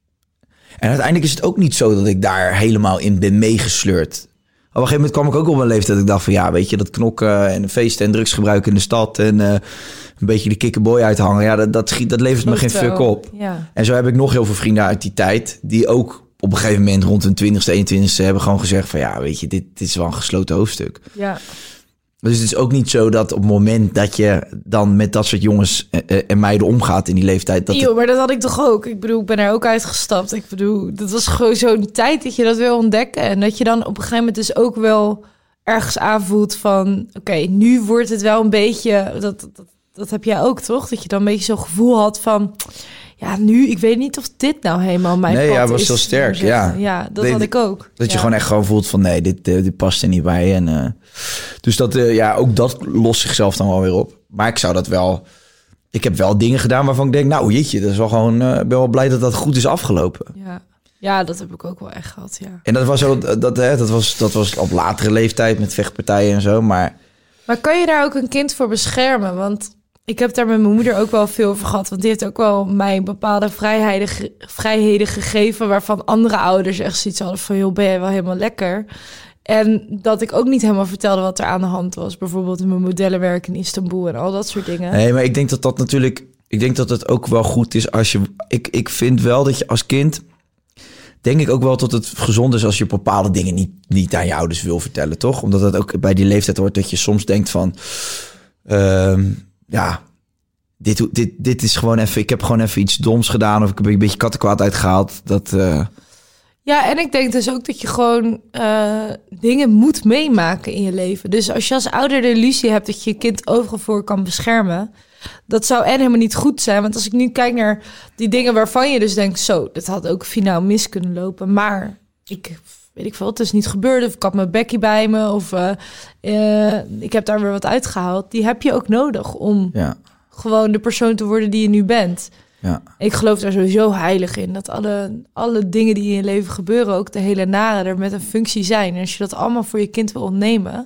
[SPEAKER 4] En uiteindelijk is het ook niet zo dat ik daar helemaal in ben meegesleurd. Op een gegeven moment kwam ik ook op een leeftijd dat ik dacht van... ja, weet je, dat knokken en feesten en drugsgebruik in de stad... en uh, een beetje de kikkerboy uithangen... ja, dat, dat, schiet, dat levert me geen fuck op.
[SPEAKER 5] Ja.
[SPEAKER 4] En zo heb ik nog heel veel vrienden uit die tijd... die ook op een gegeven moment rond hun twintigste, eenentwintigste... hebben gewoon gezegd van... ja, weet je, dit, dit is wel een gesloten hoofdstuk.
[SPEAKER 5] Ja.
[SPEAKER 4] Dus het is ook niet zo dat op het moment dat je dan met dat soort jongens en meiden omgaat in die leeftijd... Dat
[SPEAKER 5] Jo,
[SPEAKER 4] het...
[SPEAKER 5] maar dat had ik toch ook. Ik bedoel, ik ben er ook uitgestapt. Ik bedoel, dat was gewoon zo'n tijd dat je dat wil ontdekken. En dat je dan op een gegeven moment dus ook wel ergens aanvoelt van... oké, okay, nu wordt het wel een beetje... Dat, dat, dat heb jij ook, toch? Dat je dan een beetje zo'n gevoel had van... ja, nu, ik weet niet of dit nou helemaal mijn
[SPEAKER 4] nee,
[SPEAKER 5] pad
[SPEAKER 4] ja, was
[SPEAKER 5] is.
[SPEAKER 4] heel sterk, ja.
[SPEAKER 5] Ja, dat
[SPEAKER 4] nee,
[SPEAKER 5] had ik ook.
[SPEAKER 4] Dat je
[SPEAKER 5] ja.
[SPEAKER 4] gewoon echt gewoon voelt van nee, dit, uh, dit past er niet bij. En, uh, dus dat, uh, ja, ook dat lost zichzelf dan wel weer op. Maar ik zou dat wel... Ik heb wel dingen gedaan waarvan ik denk, nou jeetje, dat is wel gewoon... Uh, ik ben wel blij dat dat goed is afgelopen.
[SPEAKER 5] Ja. Ja, dat heb ik ook wel echt gehad, ja.
[SPEAKER 4] En dat was, zo, dat, hè, dat was, dat was op latere leeftijd met vechtpartijen en zo, maar...
[SPEAKER 5] Maar kan je daar ook een kind voor beschermen? Want... ik heb daar met mijn moeder ook wel veel over gehad. Want die heeft ook wel mij bepaalde vrijheden, ge- vrijheden gegeven... waarvan andere ouders echt zoiets hadden van... joh, ben jij wel helemaal lekker? En dat ik ook niet helemaal vertelde wat er aan de hand was. Bijvoorbeeld in mijn modellenwerk in Istanbul en al dat soort dingen.
[SPEAKER 4] Nee, maar ik denk dat dat natuurlijk... Ik denk dat het ook wel goed is als je... Ik, ik vind wel dat je als kind... denk ik ook wel dat het gezond is als je bepaalde dingen niet, niet aan je ouders wil vertellen, toch? Omdat het ook bij die leeftijd hoort dat je soms denkt van... Uh, ja, dit, dit, dit is gewoon even... Ik heb gewoon even iets doms gedaan of ik heb een beetje kattenkwaad uitgehaald. Dat... Uh...
[SPEAKER 5] Ja, en ik denk dus ook dat je gewoon uh, dingen moet meemaken in je leven. Dus als je als ouder de illusie hebt dat je je kind overal voor kan beschermen... dat zou en helemaal niet goed zijn. Want als ik nu kijk naar die dingen waarvan je dus denkt... zo, dat had ook finaal mis kunnen lopen. Maar ik weet ik veel, het is niet gebeurd. Of ik had mijn bekkie bij me. Of uh, uh, ik heb daar weer wat uitgehaald. Die heb je ook nodig om
[SPEAKER 4] ja.
[SPEAKER 5] gewoon de persoon te worden die je nu bent.
[SPEAKER 4] Ja. Ik
[SPEAKER 5] geloof daar sowieso heilig in. Dat alle, alle dingen die in je leven gebeuren... ook de hele nare er met een functie zijn. En als je dat allemaal voor je kind wil ontnemen...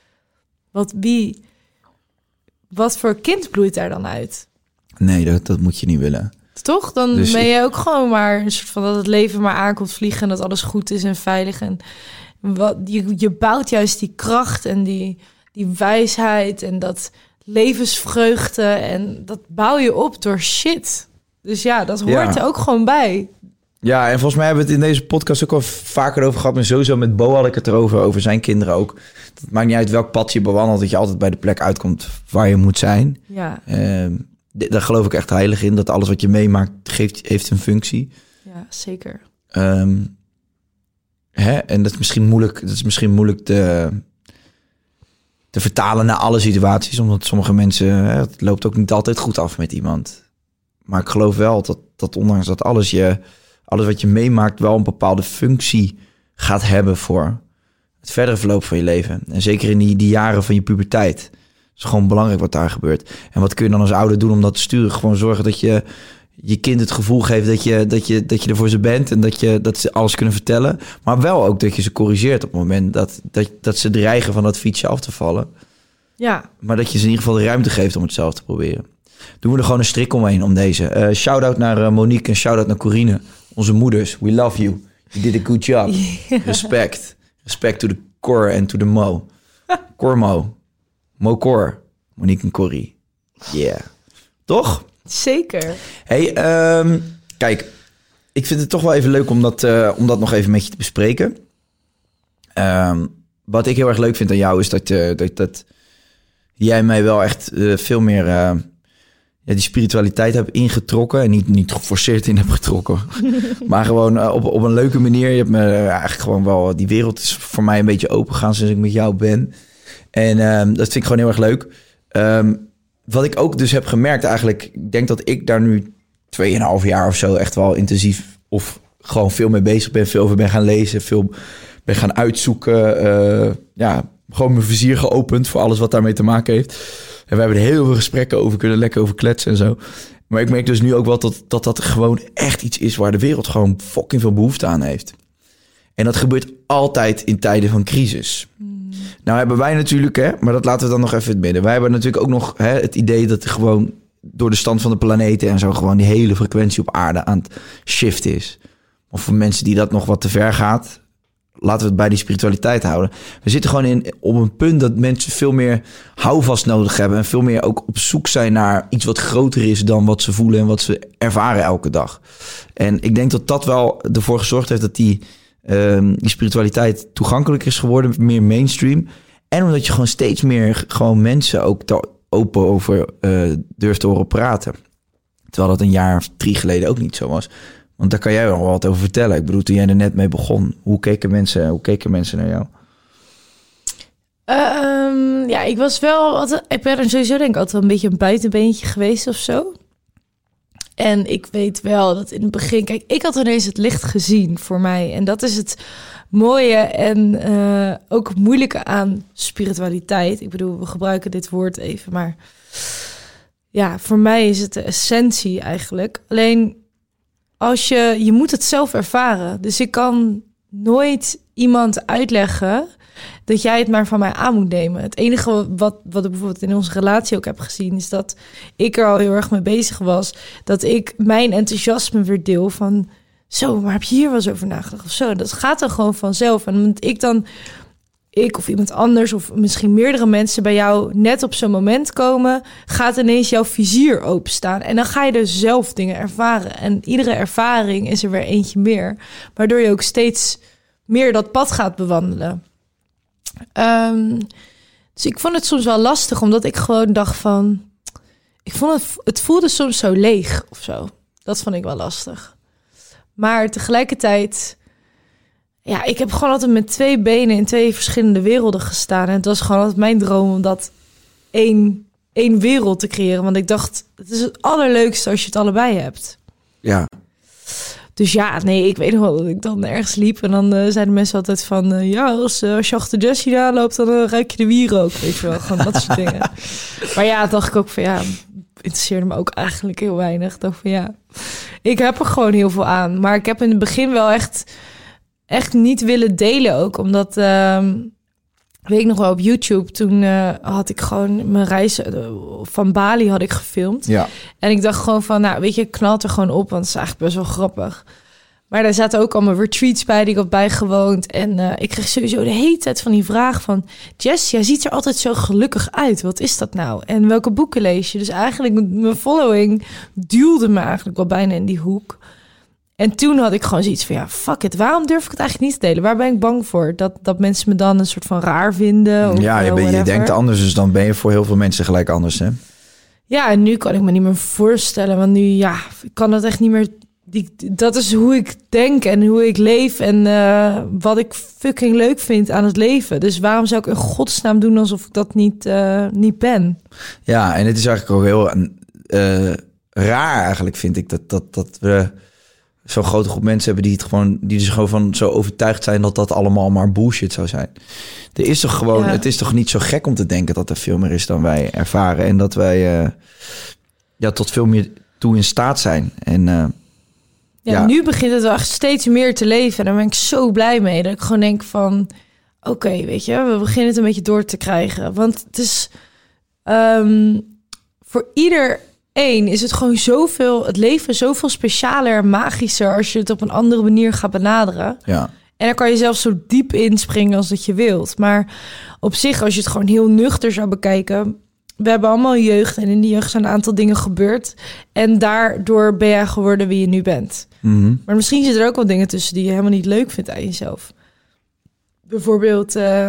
[SPEAKER 5] wat wie... wat voor kind bloeit daar dan uit?
[SPEAKER 4] Nee, dat, dat moet je niet willen.
[SPEAKER 5] Toch? Dan
[SPEAKER 4] Dus
[SPEAKER 5] ben je
[SPEAKER 4] ik-
[SPEAKER 5] ook gewoon maar een soort van dat het leven maar aankomt vliegen en dat alles goed is en veilig. En wat, je, je bouwt juist die kracht en die, die wijsheid en dat levensvreugde en dat bouw je op door shit. Dus ja, dat hoort
[SPEAKER 4] Ja.
[SPEAKER 5] er ook gewoon bij.
[SPEAKER 4] Ja, en volgens mij hebben we het in deze podcast ook al vaker over gehad. Maar sowieso met Bo had ik het erover, over zijn kinderen ook. Het maakt niet uit welk pad je bewandelt, dat je altijd bij de plek uitkomt waar je moet zijn.
[SPEAKER 5] Ja,
[SPEAKER 4] Ehm, d- daar geloof ik echt heilig in, dat alles wat je meemaakt geeft, heeft een functie.
[SPEAKER 5] ja zeker.
[SPEAKER 4] Ehm, hè? En dat is misschien moeilijk, dat is misschien moeilijk te, te vertalen naar alle situaties. Omdat sommige mensen, hè, het loopt ook niet altijd goed af met iemand. Maar ik geloof wel dat, dat ondanks dat alles, je, alles wat je meemaakt wel een bepaalde functie gaat hebben voor het verdere verloop van je leven. En zeker in die, die jaren van je puberteit. Het is gewoon belangrijk wat daar gebeurt. En wat kun je dan als ouder doen om dat te sturen? Gewoon zorgen dat je je kind het gevoel geeft dat je, dat je, dat je er voor ze bent en dat, je, dat ze alles kunnen vertellen. Maar wel ook dat je ze corrigeert op het moment dat, dat, dat ze dreigen van dat fietsje af te vallen.
[SPEAKER 5] Ja,
[SPEAKER 4] Maar dat je ze in ieder geval de ruimte geeft om het zelf te proberen. Doen we er gewoon een strik omheen om deze. Uh, shout-out naar uh, Monique en shout-out naar Corine. Onze moeders, we love you. You did a good job. Yeah. Respect. Respect to the core en to the mo. Cormo. Mo Cor. Monique en Corrie. Yeah. Toch?
[SPEAKER 5] zeker.
[SPEAKER 4] Hey, um, kijk. Ik vind het toch wel even leuk om dat, uh, om dat nog even met je te bespreken. Um, wat ik heel erg leuk vind aan jou is dat, uh, dat, dat jij mij wel echt uh, veel meer uh, ja, die spiritualiteit hebt ingetrokken. En niet, niet geforceerd in hebt getrokken. Maar gewoon uh, op, op een leuke manier. Je hebt me uh, eigenlijk gewoon wel... Die wereld is voor mij een beetje open gegaan sinds ik met jou ben. En um, dat vind ik gewoon heel erg leuk. Um, wat ik ook dus heb gemerkt eigenlijk... Ik denk dat ik daar nu tweeënhalf jaar of zo echt wel intensief... of gewoon veel mee bezig ben. Veel over ben gaan lezen. Veel ben gaan uitzoeken. Uh, ja, gewoon mijn vizier geopend voor alles wat daarmee te maken heeft. En we hebben er heel veel gesprekken over kunnen. Lekker over kletsen en zo. Maar ik merk dus nu ook wel dat dat, dat gewoon echt iets is... waar de wereld gewoon fucking veel behoefte aan heeft. En dat gebeurt altijd in tijden van crisis. Mm. Nou hebben wij natuurlijk, hè, maar dat laten we dan nog even in het midden. Wij hebben natuurlijk ook nog hè, het idee dat er gewoon door de stand van de planeten en zo gewoon die hele frequentie op aarde aan het shift is. Of voor mensen die dat nog wat te ver gaat, laten we het bij die spiritualiteit houden. We zitten gewoon in, op een punt dat mensen veel meer houvast nodig hebben en veel meer ook op zoek zijn naar iets wat groter is dan wat ze voelen en wat ze ervaren elke dag. En ik denk dat dat wel ervoor gezorgd heeft dat die Um, die spiritualiteit toegankelijk is geworden, meer mainstream. En omdat je gewoon steeds meer gewoon mensen ook daar open over uh, durft te horen praten. Terwijl dat een jaar of drie geleden ook niet zo was. Want daar kan jij wel wat over vertellen. Ik bedoel, toen jij er net mee begon, hoe keken mensen, hoe keken mensen naar jou?
[SPEAKER 5] Uh, um, ja, ik was wel altijd, ik ben er sowieso denk ik altijd wel een beetje een buitenbeentje geweest of zo. En ik weet wel dat in het begin... Kijk, ik had ineens het licht gezien voor mij. En dat is het mooie en uh, ook moeilijke aan spiritualiteit. Ik bedoel, we gebruiken dit woord even, maar... Ja, voor mij is het de essentie eigenlijk. Alleen, als je... Je moet het zelf ervaren. Dus ik kan nooit iemand uitleggen... dat jij het maar van mij aan moet nemen. Het enige wat, wat ik bijvoorbeeld in onze relatie ook heb gezien... is dat ik er al heel erg mee bezig was... dat ik mijn enthousiasme weer deel van... zo, maar heb je hier wel eens over nagedacht of zo? Dat gaat dan gewoon vanzelf. En omdat ik dan... ik of iemand anders of misschien meerdere mensen bij jou... net op zo'n moment komen... gaat ineens jouw vizier openstaan. En dan ga je dus zelf dingen ervaren. En iedere ervaring is er weer eentje meer. Waardoor je ook steeds meer dat pad gaat bewandelen. Um, dus ik vond het soms wel lastig, omdat ik gewoon dacht van... Ik vond het, het voelde soms zo leeg of zo. Dat vond ik wel lastig. Maar tegelijkertijd... Ja, ik heb gewoon altijd met twee benen in twee verschillende werelden gestaan. En het was gewoon altijd mijn droom om dat één, één wereld te creëren. Want ik dacht, het is het allerleukste als je het allebei hebt.
[SPEAKER 4] Ja.
[SPEAKER 5] Dus ja, nee, ik weet nog wel dat ik dan ergens liep... en dan uh, zeiden mensen altijd van... Uh, ja, als, uh, als je achter Jessie aanloopt, dan uh, ruik je de wierook. Weet je wel, gewoon dat soort dingen. Maar ja, dacht ik ook van ja... interesseerde me ook eigenlijk heel weinig. Ik dacht van ja, ik heb er gewoon heel veel aan. Maar ik heb in het begin wel echt... echt niet willen delen ook. Omdat uh, weet ik nog wel, op YouTube, toen uh, had ik gewoon mijn reis uh, van Bali had ik gefilmd.
[SPEAKER 4] Ja.
[SPEAKER 5] En ik dacht gewoon van, nou, weet je, knalt er gewoon op, want het is eigenlijk best wel grappig. Maar daar zaten ook allemaal retreats bij die ik had bijgewoond. En uh, ik kreeg sowieso de hele tijd van die vraag van... Jess, jij ziet er altijd zo gelukkig uit. Wat is dat nou? En welke boeken lees je? Dus eigenlijk, mijn following duwde me eigenlijk wel bijna in die hoek. En toen had ik gewoon zoiets van, ja, fuck it. Waarom durf ik het eigenlijk niet te delen? Waar ben ik bang voor? Dat, dat mensen me dan een soort van raar vinden? Of,
[SPEAKER 4] ja, je, ben, je denkt anders, dus dan ben je voor heel veel mensen gelijk anders, hè?
[SPEAKER 5] Ja, en nu kan ik me niet meer voorstellen. Want nu, ja, ik kan het echt niet meer... Die, dat is hoe ik denk en hoe ik leef en uh, wat ik fucking leuk vind aan het leven. Dus waarom zou ik in godsnaam doen alsof ik dat niet, uh, niet ben?
[SPEAKER 4] Ja, en het is eigenlijk ook heel uh, raar eigenlijk, vind ik, dat, dat, dat we zo'n grote groep mensen hebben die het gewoon, die dus gewoon van zo overtuigd zijn dat dat allemaal maar bullshit zou zijn. Er is toch gewoon, ja. Het is toch niet zo gek om te denken dat er veel meer is dan wij ervaren en dat wij uh, ja, tot veel meer toe in staat zijn. En uh,
[SPEAKER 5] Ja,
[SPEAKER 4] ja,
[SPEAKER 5] nu begint het wel echt steeds meer te leven. En daar ben ik zo blij mee. Dat ik gewoon denk van... Oké, okay, weet je, we beginnen het een beetje door te krijgen. Want het is... Um, voor iedereen is het gewoon zoveel... Het leven zoveel specialer en magischer... als je het op een andere manier gaat benaderen.
[SPEAKER 4] Ja.
[SPEAKER 5] En dan kan je zelfs zo diep inspringen als dat je wilt. Maar op zich, als je het gewoon heel nuchter zou bekijken... We hebben allemaal jeugd en in die jeugd zijn een aantal dingen gebeurd. En daardoor ben jij geworden wie je nu bent.
[SPEAKER 4] Mm-hmm.
[SPEAKER 5] Maar misschien zitten er ook wel dingen tussen die je helemaal niet leuk vindt aan jezelf. Bijvoorbeeld, uh,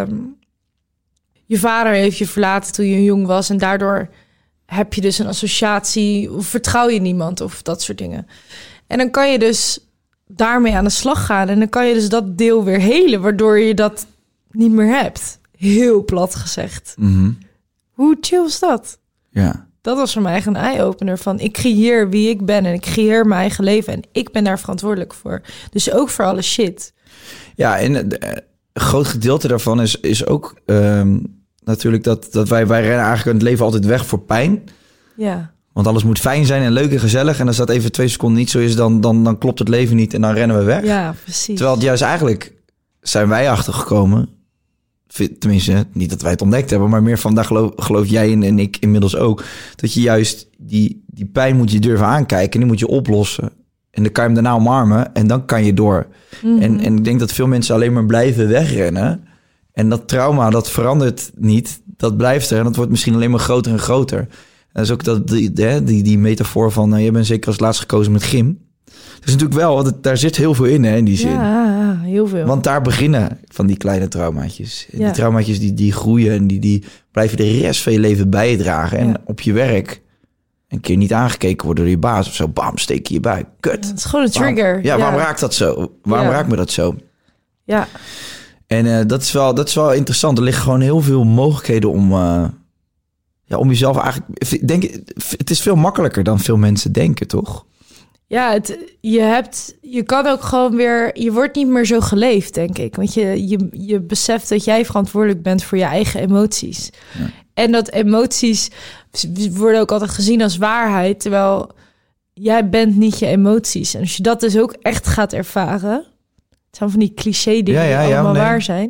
[SPEAKER 5] je vader heeft je verlaten toen je jong was. En daardoor heb je dus een associatie of vertrouw je niemand of dat soort dingen. En dan kan je dus daarmee aan de slag gaan. En dan kan je dus dat deel weer helen, waardoor je dat niet meer hebt. Heel plat gezegd.
[SPEAKER 4] Mm-hmm.
[SPEAKER 5] Hoe chill is dat?
[SPEAKER 4] Ja.
[SPEAKER 5] Dat was voor mij echt een eye-opener van... ik creëer wie ik ben en ik creëer mijn eigen leven... en ik ben daar verantwoordelijk voor. Dus ook voor alle shit.
[SPEAKER 4] Ja, en een groot gedeelte daarvan is, is ook um, natuurlijk... dat, dat wij, wij rennen eigenlijk in het leven altijd weg voor pijn.
[SPEAKER 5] Ja.
[SPEAKER 4] Want alles moet fijn zijn en leuk en gezellig. En als dat even twee seconden niet zo is... dan, dan, dan klopt het leven niet en dan rennen we weg.
[SPEAKER 5] Ja, precies.
[SPEAKER 4] Terwijl het juist eigenlijk zijn wij achtergekomen... Tenminste, niet dat wij het ontdekt hebben, maar meer van daar geloof, geloof jij in en ik inmiddels ook. Dat je juist die, die pijn moet je durven aankijken en die moet je oplossen. En dan kan je hem daarna omarmen en dan kan je door. Mm-hmm. En, en ik denk dat veel mensen alleen maar blijven wegrennen. En dat trauma, dat verandert niet. Dat blijft er en dat wordt misschien alleen maar groter en groter. En dat is ook dat, die, die, die, die metafoor van, uh, je bent zeker als laatst gekozen met gym. Dus natuurlijk wel, want daar zit heel veel in, hè, in die zin.
[SPEAKER 5] Ja, heel veel.
[SPEAKER 4] Want daar beginnen van die kleine traumaatjes. En
[SPEAKER 5] ja.
[SPEAKER 4] Die traumaatjes die, die groeien en die, die blijven de rest van je leven bijdragen. En
[SPEAKER 5] ja.
[SPEAKER 4] op je werk een keer niet aangekeken worden door je baas of zo. Bam, steek je je bij. Kut.
[SPEAKER 5] Ja, het is gewoon een trigger.
[SPEAKER 4] Waarom, ja,
[SPEAKER 5] ja,
[SPEAKER 4] waarom raakt dat zo? Waarom ja. raakt me dat zo?
[SPEAKER 5] Ja.
[SPEAKER 4] En uh, dat, is wel, dat is wel interessant. Er liggen gewoon heel veel mogelijkheden om... Uh, ja, om jezelf eigenlijk... Denk, het is veel makkelijker dan veel mensen denken, toch?
[SPEAKER 5] Ja, het, je hebt, je kan ook gewoon weer, je wordt niet meer zo geleefd, denk ik. Want je, je, je beseft dat jij verantwoordelijk bent voor je eigen emoties. Ja. En dat emoties worden ook altijd gezien als waarheid, terwijl jij bent niet je emoties. En als je dat dus ook echt gaat ervaren, het zijn van die cliché dingen ja, ja, die allemaal ja, nee. waar zijn,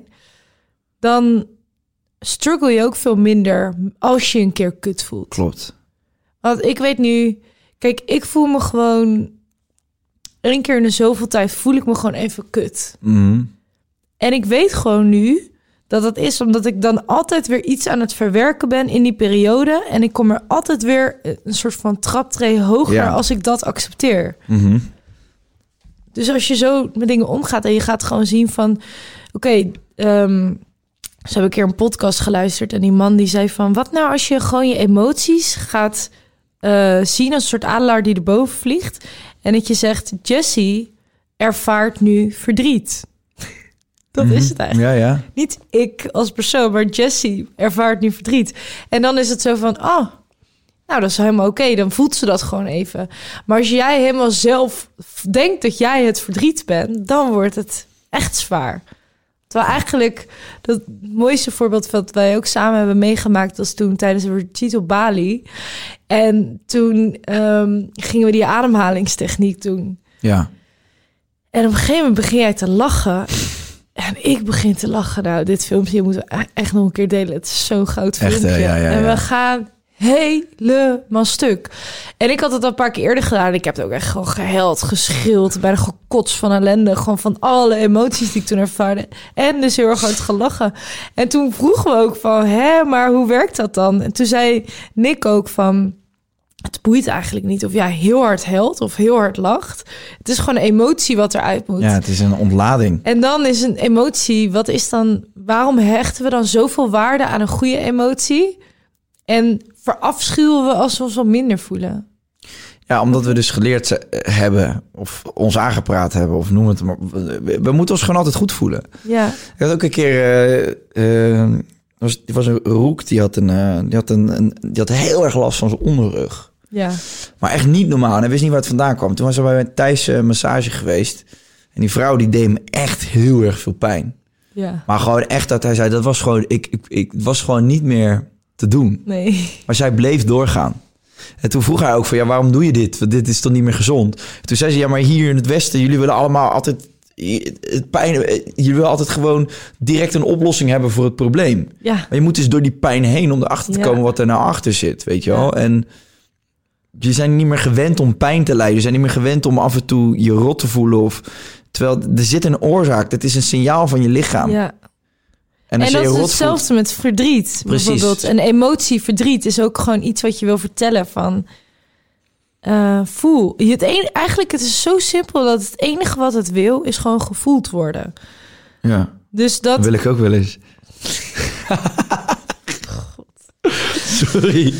[SPEAKER 5] dan struggle je ook veel minder als je een keer kut voelt.
[SPEAKER 4] Klopt.
[SPEAKER 5] Want ik weet nu... Kijk, ik voel me gewoon... één keer in de zoveel tijd voel ik me gewoon even kut.
[SPEAKER 4] Mm.
[SPEAKER 5] En ik weet gewoon nu dat dat is omdat ik dan altijd weer iets aan het verwerken ben in die periode. En ik kom er altijd weer een soort van traptree hoger ja. als ik dat accepteer.
[SPEAKER 4] Mm-hmm.
[SPEAKER 5] Dus als je zo met dingen omgaat en je gaat gewoon zien van... Oké, okay, um, ze hebben een keer een podcast geluisterd en die man die zei van... Wat nou als je gewoon je emoties gaat... Uh, zien als een soort adelaar die erboven vliegt. En dat je zegt, Jessie ervaart nu verdriet. Dat mm-hmm. is het eigenlijk.
[SPEAKER 4] Ja, ja.
[SPEAKER 5] Niet ik als persoon, maar Jessie ervaart nu verdriet. En dan is het zo van, oh, nou, dat is helemaal oké. Okay. Dan voelt ze dat gewoon even. Maar als jij helemaal zelf denkt dat jij het verdriet bent... dan wordt het echt zwaar. Terwijl eigenlijk dat mooiste voorbeeld wat wij ook samen hebben meegemaakt... was toen tijdens een retreat op Bali. En toen um, gingen we die ademhalingstechniek doen.
[SPEAKER 4] Ja.
[SPEAKER 5] En op een gegeven moment begin jij te lachen. En ik begin te lachen. Nou, dit filmpje moeten we echt nog een keer delen. Het is zo'n goud filmpje.
[SPEAKER 4] Echt, uh, ja, ja, ja.
[SPEAKER 5] En we gaan helemaal stuk. En ik had het al een paar keer eerder gedaan. Ik heb het ook echt gewoon gehuild, geschreeuwd, bijna gekotst van ellende. Gewoon van alle emoties die ik toen ervaarde. En dus heel erg hard gelachen. En toen vroegen we ook van, hè, maar hoe werkt dat dan? En toen zei Nick ook van, het boeit eigenlijk niet of jij heel hard huilt of heel hard lacht. Het is gewoon een emotie wat eruit moet.
[SPEAKER 4] Ja, het is een ontlading.
[SPEAKER 5] En dan is een emotie, wat is dan, waarom hechten we dan zoveel waarde aan een goede emotie? En verafschuwen we als we ons wat minder voelen?
[SPEAKER 4] Ja, omdat we dus geleerd hebben, of ons aangepraat hebben, of noem het maar. We moeten ons gewoon altijd goed voelen.
[SPEAKER 5] Ja.
[SPEAKER 4] Ik had ook een keer, uh, uh, was, die was een roek, die had, een, uh, die, had een, een, die had heel erg last van zijn onderrug.
[SPEAKER 5] Ja.
[SPEAKER 4] Maar echt niet normaal. En hij wist niet waar het vandaan kwam. Toen was hij bij een Thaise massage geweest. En die vrouw die deed hem echt heel erg veel pijn.
[SPEAKER 5] Ja.
[SPEAKER 4] Maar gewoon echt dat hij zei, dat was gewoon, ik, ik, ik het was gewoon niet meer te doen.
[SPEAKER 5] Nee.
[SPEAKER 4] Maar zij bleef doorgaan. En toen vroeg hij ook van, ja, waarom doe je dit? Want dit is toch niet meer gezond? Toen zei ze, ja, maar hier in het Westen, jullie willen allemaal altijd het pijn, jullie willen altijd gewoon direct een oplossing hebben voor het probleem.
[SPEAKER 5] Ja.
[SPEAKER 4] Maar je moet dus door die pijn heen om erachter te
[SPEAKER 5] Ja.
[SPEAKER 4] komen wat er nou achter zit, weet je wel?
[SPEAKER 5] Ja.
[SPEAKER 4] En je zijn niet meer gewend om pijn te lijden. Je zijn niet meer gewend om af en toe je rot te voelen. Of, terwijl er zit een oorzaak. Dat is een signaal van je lichaam.
[SPEAKER 5] Ja.
[SPEAKER 4] En, als
[SPEAKER 5] En
[SPEAKER 4] je
[SPEAKER 5] dat
[SPEAKER 4] je
[SPEAKER 5] is
[SPEAKER 4] rot
[SPEAKER 5] hetzelfde
[SPEAKER 4] voelt,
[SPEAKER 5] met verdriet.
[SPEAKER 4] Precies.
[SPEAKER 5] Bijvoorbeeld een emotie, verdriet, is ook gewoon iets wat je wil vertellen van... Uh, voel. Je het een, eigenlijk het is zo simpel dat het enige wat het wil is gewoon gevoeld worden.
[SPEAKER 4] ja,
[SPEAKER 5] Dus dat...
[SPEAKER 4] dat wil ik ook wel eens. Sorry.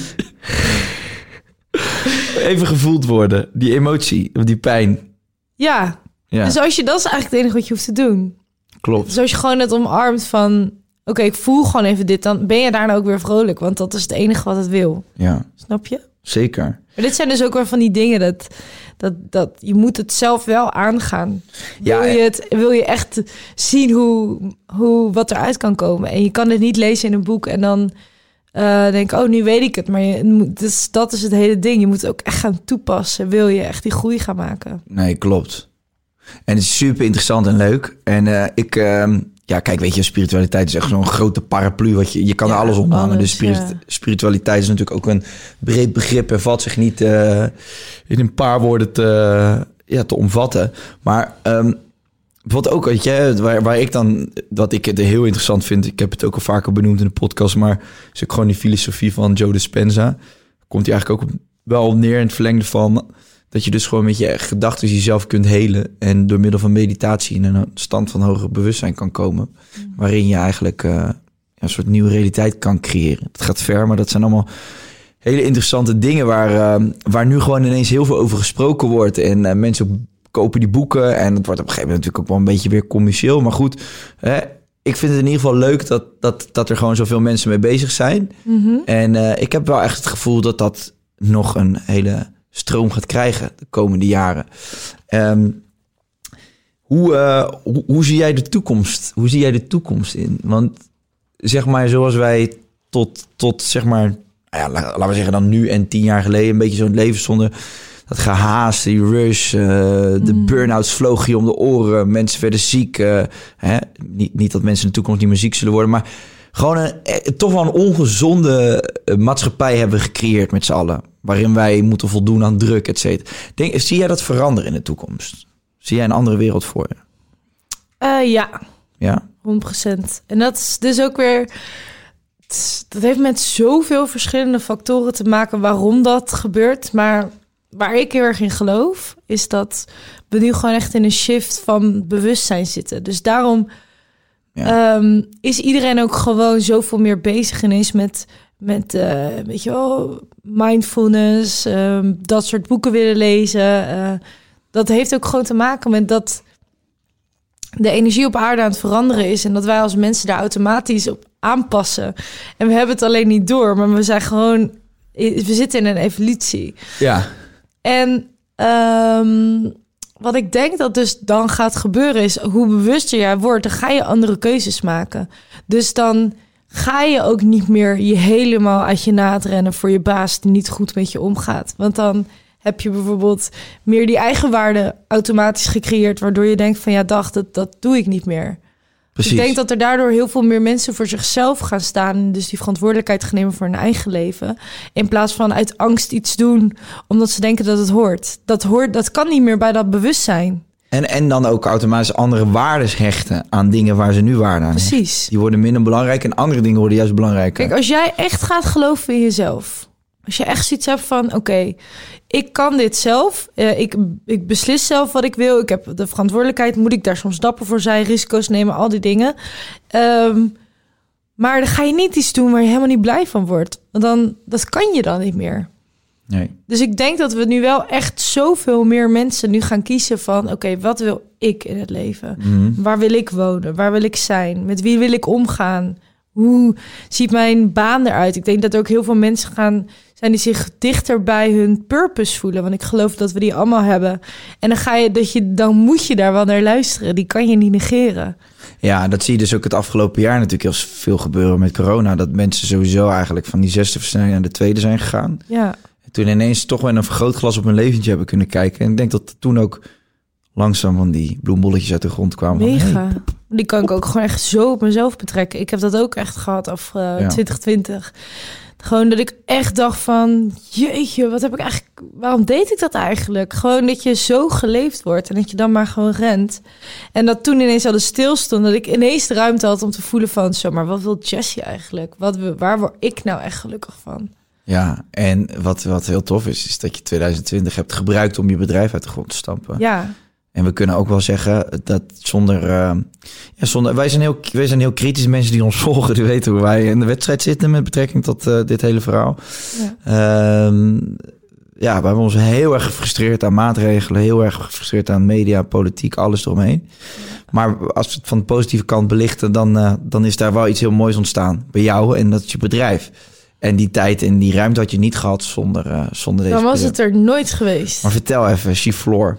[SPEAKER 4] Even gevoeld worden. Die emotie, of die pijn.
[SPEAKER 5] Ja.
[SPEAKER 4] Ja,
[SPEAKER 5] Dus als je, dat is eigenlijk het enige wat je hoeft te doen.
[SPEAKER 4] klopt.
[SPEAKER 5] Dus als je gewoon het omarmt van... Oké, okay, ik voel gewoon even dit, dan ben je daarna ook weer vrolijk. Want dat is het enige wat het wil.
[SPEAKER 4] Ja,
[SPEAKER 5] Snap je?
[SPEAKER 4] zeker.
[SPEAKER 5] Maar dit zijn dus ook wel van die dingen dat, dat, dat je moet het zelf wel aangaan. Wil,
[SPEAKER 4] Ja,
[SPEAKER 5] je het, wil je echt zien hoe, hoe, wat eruit kan komen. En je kan het niet lezen in een boek en dan uh, denken, oh, nu weet ik het. Maar je moet, dus dat is het hele ding. Je moet het ook echt gaan toepassen. Wil je echt die groei gaan maken.
[SPEAKER 4] Nee, klopt. En het is super interessant en leuk. En uh, ik... Uh, ja, kijk, weet je, spiritualiteit is echt zo'n grote paraplu. Wat je, je kan
[SPEAKER 5] Ja,
[SPEAKER 4] er alles onder hangen.
[SPEAKER 5] alles,
[SPEAKER 4] Dus spirit,
[SPEAKER 5] ja.
[SPEAKER 4] spiritualiteit is natuurlijk ook een breed begrip. En valt zich niet uh, in een paar woorden te, ja, te omvatten. Maar um, wat ook, weet je, waar, waar ik dan... Wat ik het heel interessant vind... Ik heb het ook al vaker benoemd in de podcast... Maar is ook gewoon die filosofie van Joe Dispenza. Komt hij eigenlijk ook wel neer in het verlengde van... Dat je dus gewoon met je gedachten jezelf kunt helen. En door middel van meditatie in een stand van hoger bewustzijn kan komen. Mm. Waarin je eigenlijk uh, een soort nieuwe realiteit kan creëren. Het gaat ver, maar dat zijn allemaal hele interessante dingen... waar, uh, waar nu gewoon ineens heel veel over gesproken wordt. En uh, mensen kopen die boeken. En het wordt op een gegeven moment natuurlijk ook wel een beetje weer commercieel. Maar goed, hè, ik vind het in ieder geval leuk dat, dat, dat er gewoon zoveel mensen mee bezig zijn.
[SPEAKER 5] Mm-hmm.
[SPEAKER 4] En uh, ik heb wel echt het gevoel dat dat nog een hele... stroom gaat krijgen de komende jaren. Um, hoe, uh, hoe, hoe zie jij de toekomst? Hoe zie jij de toekomst in? Want zeg maar, zoals wij tot, tot zeg maar, ja, laten we zeggen dan nu en tien jaar geleden een beetje zo'n leven stonden. Dat gehaast, die rush, uh, de mm. burn-outs vlogen je om de oren. Mensen werden ziek. Uh, hè? Niet, niet dat mensen in de toekomst niet meer ziek zullen worden, maar gewoon een, toch wel een ongezonde maatschappij hebben we gecreëerd met z'n allen. Waarin wij moeten voldoen aan druk, et cetera. Denk, zie jij dat veranderen in de toekomst? Zie jij een andere wereld voor je?
[SPEAKER 5] Uh, ja,
[SPEAKER 4] ja,
[SPEAKER 5] honderd procent. En dat is dus ook weer... Dat heeft met zoveel verschillende factoren te maken waarom dat gebeurt. Maar waar ik heel erg in geloof, is dat we nu gewoon echt in een shift van bewustzijn zitten. Dus daarom ja. um, is iedereen ook gewoon zoveel meer bezig ineens met... Met, uh, weet je wel, mindfulness, um, dat soort boeken willen lezen. Uh, dat heeft ook gewoon te maken met dat de energie op aarde aan het veranderen is. En dat wij als mensen daar automatisch op aanpassen. En we hebben het alleen niet door, maar we zijn gewoon... We zitten in een evolutie.
[SPEAKER 4] Ja.
[SPEAKER 5] En um, wat ik denk dat dus dan gaat gebeuren is... hoe bewuster jij wordt, dan ga je andere keuzes maken. Dus dan... ga je ook niet meer je helemaal uit je naad rennen voor je baas die niet goed met je omgaat. Want dan heb je bijvoorbeeld meer die eigenwaarde automatisch gecreëerd, waardoor je denkt van ja, dag, dat, dat doe ik niet meer.
[SPEAKER 4] Precies.
[SPEAKER 5] Ik denk dat er daardoor heel veel meer mensen voor zichzelf gaan staan... en dus die verantwoordelijkheid gaan nemen voor hun eigen leven... in plaats van uit angst iets doen... omdat ze denken dat het hoort. Dat, hoort, dat kan niet meer bij dat bewustzijn.
[SPEAKER 4] En, en dan ook automatisch andere waardes hechten... aan dingen waar ze nu waarde aan hechten.
[SPEAKER 5] Precies.
[SPEAKER 4] Die worden minder belangrijk en andere dingen worden juist belangrijker.
[SPEAKER 5] Kijk, als jij echt gaat geloven in jezelf... als je echt zoiets hebt van... oké, okay, ik kan dit zelf. Uh, ik, ik beslis zelf wat ik wil. Ik heb de verantwoordelijkheid. Moet ik daar soms dapper voor zijn? Risico's nemen, al die dingen. Um, maar dan ga je niet iets doen waar je helemaal niet blij van wordt. Want dan, dat kan je dan niet meer.
[SPEAKER 4] Nee.
[SPEAKER 5] Dus ik denk dat we nu wel echt zoveel meer mensen nu gaan kiezen van... oké, okay, wat wil ik in het leven? Mm-hmm. Waar wil ik wonen? Waar wil ik zijn? Met wie wil ik omgaan? Hoe ziet mijn baan eruit? Ik denk dat er ook heel veel mensen gaan zijn die zich dichter bij hun purpose voelen. Want ik geloof dat we die allemaal hebben. En dan ga je dat je dan moet je daar wel naar luisteren. Die kan je niet negeren.
[SPEAKER 4] Ja, dat zie je dus ook het afgelopen jaar natuurlijk heel veel gebeuren met corona. Dat mensen sowieso eigenlijk van die zesde versnelling naar de tweede zijn gegaan.
[SPEAKER 5] Ja.
[SPEAKER 4] En toen ineens toch wel een vergrootglas op hun leventje hebben kunnen kijken. En ik denk dat toen ook langzaam van die bloembolletjes uit de grond kwamen.
[SPEAKER 5] Mega.
[SPEAKER 4] Van, hey,
[SPEAKER 5] die kan ik ook gewoon echt zo op mezelf betrekken. Ik heb dat ook echt gehad af uh, ja. twintig twintig. Gewoon dat ik echt dacht van... jeetje, wat heb ik eigenlijk... waarom deed ik dat eigenlijk? Gewoon dat je zo geleefd wordt... en dat je dan maar gewoon rent. En dat toen ineens alles stilstond... dat ik ineens de ruimte had om te voelen van... zo, maar wat wil Jessie eigenlijk? Wat, waar word ik nou echt gelukkig van?
[SPEAKER 4] Ja, en wat, wat heel tof is... is dat je twintig twintig hebt gebruikt... om je bedrijf uit de grond te stampen.
[SPEAKER 5] Ja.
[SPEAKER 4] En we kunnen ook wel zeggen dat zonder... Uh, ja, zonder wij, zijn heel, wij zijn heel kritisch mensen die ons volgen. Die weten hoe wij in de wedstrijd zitten met betrekking tot uh, dit hele verhaal. Ja. Uh, ja, we hebben ons heel erg gefrustreerd aan maatregelen. Heel erg gefrustreerd aan media, politiek, alles eromheen. Ja. Maar als we het van de positieve kant belichten... Dan, uh, dan is daar wel iets heel moois ontstaan bij jou. En dat is je bedrijf. En die tijd en die ruimte had je niet gehad zonder, uh, zonder deze
[SPEAKER 5] Dan was
[SPEAKER 4] periode.
[SPEAKER 5] het er nooit geweest.
[SPEAKER 4] Maar vertel even, Chiflor.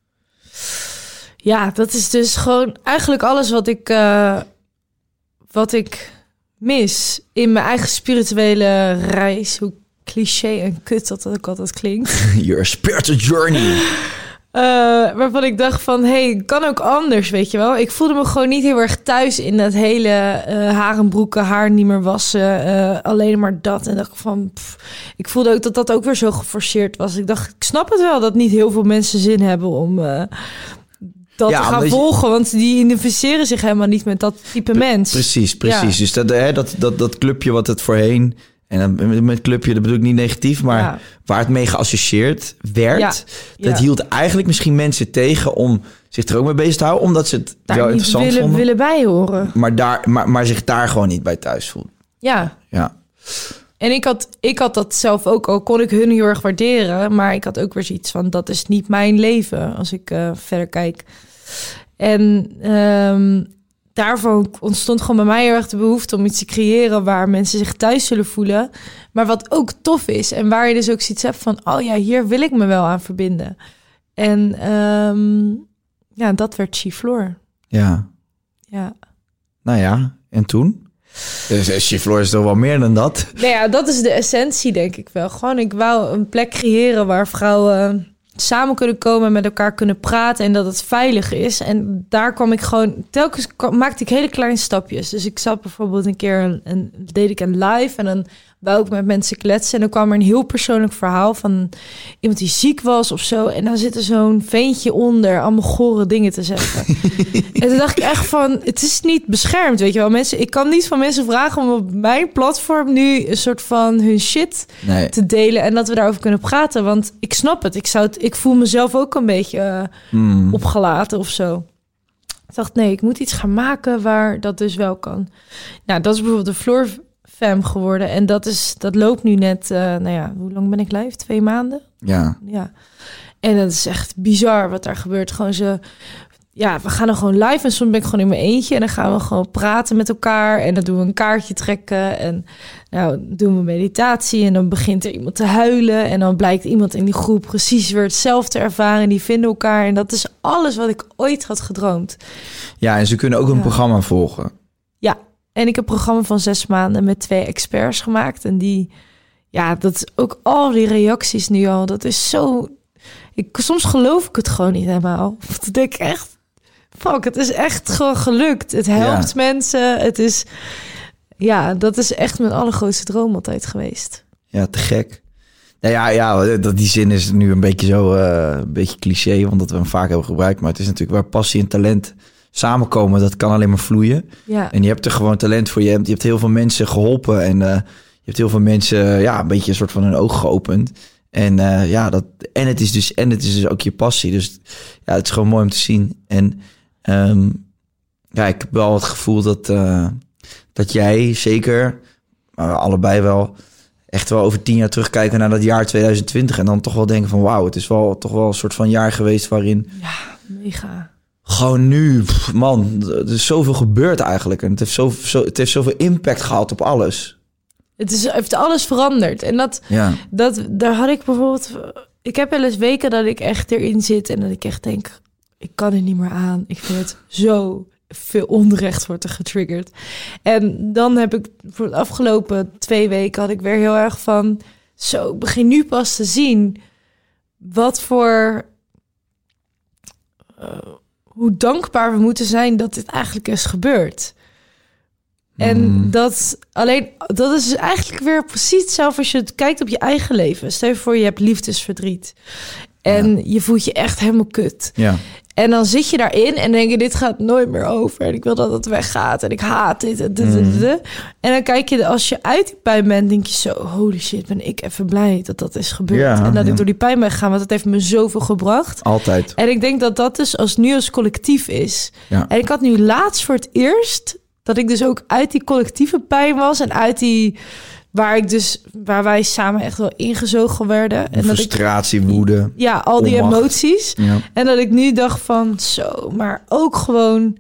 [SPEAKER 5] Ja, dat is dus gewoon eigenlijk alles wat ik, uh, wat ik mis in mijn eigen spirituele reis. Hoe cliché en kut dat ook altijd klinkt.
[SPEAKER 4] Your spiritual journey.
[SPEAKER 5] Uh, waarvan ik dacht van, hey, kan ook anders, weet je wel. Ik voelde me gewoon niet heel erg thuis in dat hele uh, harenbroeken, haar niet meer wassen, uh, alleen maar dat. En dacht van, pff. Ik voelde ook dat dat ook weer zo geforceerd was. Ik dacht, ik snap het wel dat niet heel veel mensen zin hebben om... Uh, dat ja, te gaan volgen, je... want die identificeren zich helemaal niet met dat type Pre- mens.
[SPEAKER 4] Precies, precies. Ja. Dus dat, hè, dat, dat, dat clubje wat het voorheen... en dan met clubje, dat bedoel ik niet negatief... maar ja. waar het mee geassocieerd werd... Ja. dat ja. hield eigenlijk misschien mensen tegen... om zich er ook mee bezig te houden... omdat ze het
[SPEAKER 5] daar
[SPEAKER 4] wel
[SPEAKER 5] niet
[SPEAKER 4] interessant
[SPEAKER 5] willen,
[SPEAKER 4] vonden.
[SPEAKER 5] willen bijhoren.
[SPEAKER 4] Maar, daar, maar, maar zich daar gewoon niet bij thuis voelen.
[SPEAKER 5] Ja.
[SPEAKER 4] Ja.
[SPEAKER 5] En ik had, ik had dat zelf ook, al kon ik hun heel erg waarderen... maar ik had ook weer zoiets van... dat is niet mijn leven, als ik uh, verder kijk... En um, daarvoor ontstond gewoon bij mij heel erg de behoefte om iets te creëren waar mensen zich thuis zullen voelen. Maar wat ook tof is en waar je dus ook zoiets hebt van, oh ja, hier wil ik me wel aan verbinden. En um, ja, dat werd Chiflor.
[SPEAKER 4] Ja.
[SPEAKER 5] Ja.
[SPEAKER 4] Nou ja, en toen? Dus Chiflor is toch wel meer dan dat?
[SPEAKER 5] Nou ja, dat is de essentie, denk ik wel. Gewoon, ik wou een plek creëren waar vrouwen samen kunnen komen, met elkaar kunnen praten en dat het veilig is. En daar kwam ik gewoon, telkens maakte ik hele kleine stapjes. Dus ik zat bijvoorbeeld een keer, een, een, deed ik een live en dan wou ik met mensen kletsen. En dan kwam er een heel persoonlijk verhaal van iemand die ziek was of zo. En dan zit er zo'n veentje onder, allemaal gore dingen te zeggen. En toen dacht ik echt van, het is niet beschermd, weet je wel. Mensen, ik kan niet van mensen vragen om op mijn platform nu een soort van hun shit nee. te delen en dat we daarover kunnen praten. Want ik snap het. Ik, zou het, ik voel mezelf ook een beetje uh, mm. opgelaten of zo. Ik dacht, nee, ik moet iets gaan maken waar dat dus wel kan. Nou, dat is bijvoorbeeld de Floor Fam geworden. En dat is dat loopt nu net, uh, nou ja, hoe lang ben ik live? Twee maanden?
[SPEAKER 4] Ja.
[SPEAKER 5] Ja. En dat is echt bizar wat daar gebeurt. Gewoon ze, ja, we gaan dan gewoon live en soms ben ik gewoon in mijn eentje en dan gaan we gewoon praten met elkaar en dan doen we een kaartje trekken en nou doen we meditatie en dan begint er iemand te huilen en dan blijkt iemand in die groep precies weer hetzelfde ervaren en die vinden elkaar en dat is alles wat ik ooit had gedroomd.
[SPEAKER 4] Ja, en ze kunnen ook een ja. programma volgen.
[SPEAKER 5] Ja. En ik heb een programma van zes maanden met twee experts gemaakt. En die, ja, dat is ook al die reacties nu al. Dat is zo, ik, soms geloof ik het gewoon niet helemaal. Dat denk ik echt, fuck, het is echt gewoon gelukt. Het helpt ja. mensen. Het is, ja, dat is echt mijn allergrootste droom altijd geweest.
[SPEAKER 4] Ja, te gek. Nou ja, ja, dat die zin is nu een beetje zo, uh, een beetje cliché, want dat we hem vaak hebben gebruikt. Maar het is natuurlijk waar passie en talent samenkomen, dat kan alleen maar vloeien. Ja. En je hebt er gewoon talent voor. Je hebt, je hebt heel veel mensen geholpen en uh, je hebt heel veel mensen, ja, een beetje een soort van hun ogen geopend. En uh, ja, dat en het is dus en het is dus ook je passie. Dus ja, het is gewoon mooi om te zien. En um, ja, ik heb wel het gevoel dat uh, dat jij zeker, maar we allebei wel, echt wel over tien jaar terugkijken naar dat jaar twintig twintig en dan toch wel denken van wauw, het is wel toch wel een soort van jaar geweest waarin
[SPEAKER 5] ja, mega.
[SPEAKER 4] Gewoon nu, pff, man, er is zoveel gebeurd eigenlijk en het heeft zo, zo het heeft zoveel impact gehad op alles.
[SPEAKER 5] Het is, heeft alles veranderd. En dat, ja. dat, daar had ik bijvoorbeeld... Ik heb wel eens weken dat ik echt erin zit en dat ik echt denk, ik kan het niet meer aan. Ik vind het zo veel onrecht wordt er getriggerd. En dan heb ik voor de afgelopen twee weken had ik weer heel erg van, zo, ik begin nu pas te zien wat voor... Uh, hoe dankbaar we moeten zijn dat dit eigenlijk is gebeurd. En mm. dat alleen, dat is dus eigenlijk weer precies hetzelfde als je het kijkt op je eigen leven. Stel je voor, je hebt liefdesverdriet. En ja. je voelt je echt helemaal kut. Ja. En dan zit je daarin en denk je, dit gaat nooit meer over. En ik wil dat het weggaat. En ik haat dit. En, dit, mm. dit, dit. En dan kijk je, als je uit die pijn bent, denk je zo, holy shit, ben ik even blij dat dat is gebeurd. Ja, en dat ja. ik door die pijn ben gegaan, want het heeft me zoveel gebracht.
[SPEAKER 4] Altijd.
[SPEAKER 5] En ik denk dat dat dus als nu als collectief is. Ja. En ik had nu laatst voor het eerst dat ik dus ook uit die collectieve pijn was en uit die waar ik dus waar wij samen echt wel ingezogen werden en
[SPEAKER 4] frustratie,
[SPEAKER 5] dat ik,
[SPEAKER 4] woede,
[SPEAKER 5] ja, al die onmacht. Emoties. Ja. En dat ik nu dacht van zo, maar ook gewoon,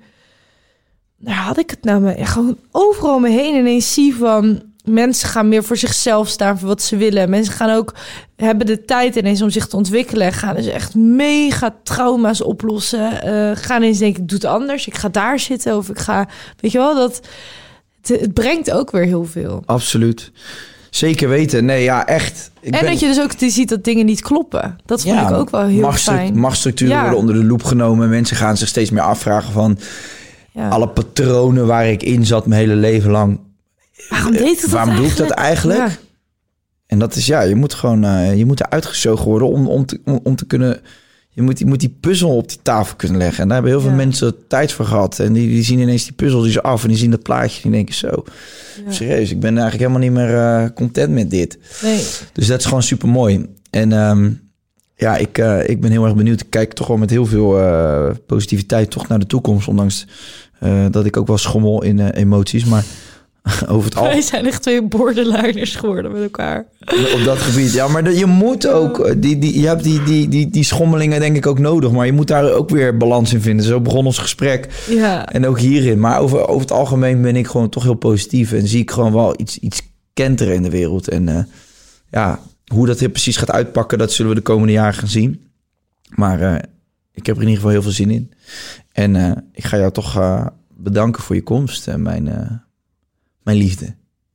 [SPEAKER 5] daar had ik het nou mee, gewoon overal om me heen ineens zie van mensen gaan meer voor zichzelf staan voor wat ze willen. Mensen gaan ook hebben de tijd ineens om zich te ontwikkelen en gaan dus echt mega trauma's oplossen. Uh, gaan eens denken, ik doe het anders. Ik ga daar zitten of ik ga, weet je wel, dat het, het brengt ook weer heel veel.
[SPEAKER 4] Absoluut. Zeker weten. Nee, ja, echt.
[SPEAKER 5] Ik en ben... dat je dus ook ziet dat dingen niet kloppen. Dat vond ja, ik ook wel heel machtstru- fijn.
[SPEAKER 4] Machtsstructuren ja. worden onder de loep genomen. Mensen gaan zich steeds meer afvragen van ja. alle patronen waar ik in zat mijn hele leven lang.
[SPEAKER 5] Waarom deed het
[SPEAKER 4] Waarom doe ik dat eigenlijk? Ja. En dat is, ja, je moet gewoon, uh, je moet eruit gezogen worden om, om, te, om, om te kunnen, je moet, je moet die puzzel op die tafel kunnen leggen. En daar hebben heel veel ja. mensen tijd voor gehad. En die, die zien ineens die puzzel die ze af en die zien dat plaatje en die denken zo, ja. serieus, ik ben eigenlijk helemaal niet meer uh, content met dit. Nee. Dus dat is gewoon super mooi. En um, ja, ik, uh, ik ben heel erg benieuwd. Ik kijk toch wel met heel veel uh, positiviteit toch naar de toekomst. Ondanks uh, dat ik ook wel schommel in uh, emoties, maar over het al...
[SPEAKER 5] Wij zijn echt twee borderliners geworden met elkaar.
[SPEAKER 4] Op dat gebied, ja, maar je moet ook... Die, die, je hebt die, die, die, die schommelingen denk ik ook nodig, maar je moet daar ook weer balans in vinden. Zo begon ons gesprek. Ja. En ook hierin. Maar over, over het algemeen ben ik gewoon toch heel positief en zie ik gewoon wel iets, iets kenteren in de wereld. En uh, ja, hoe dat hier precies gaat uitpakken, dat zullen we de komende jaren gaan zien. Maar uh, ik heb er in ieder geval heel veel zin in. En uh, ik ga jou toch uh, bedanken voor je komst en mijn... Uh, Mijn liefde.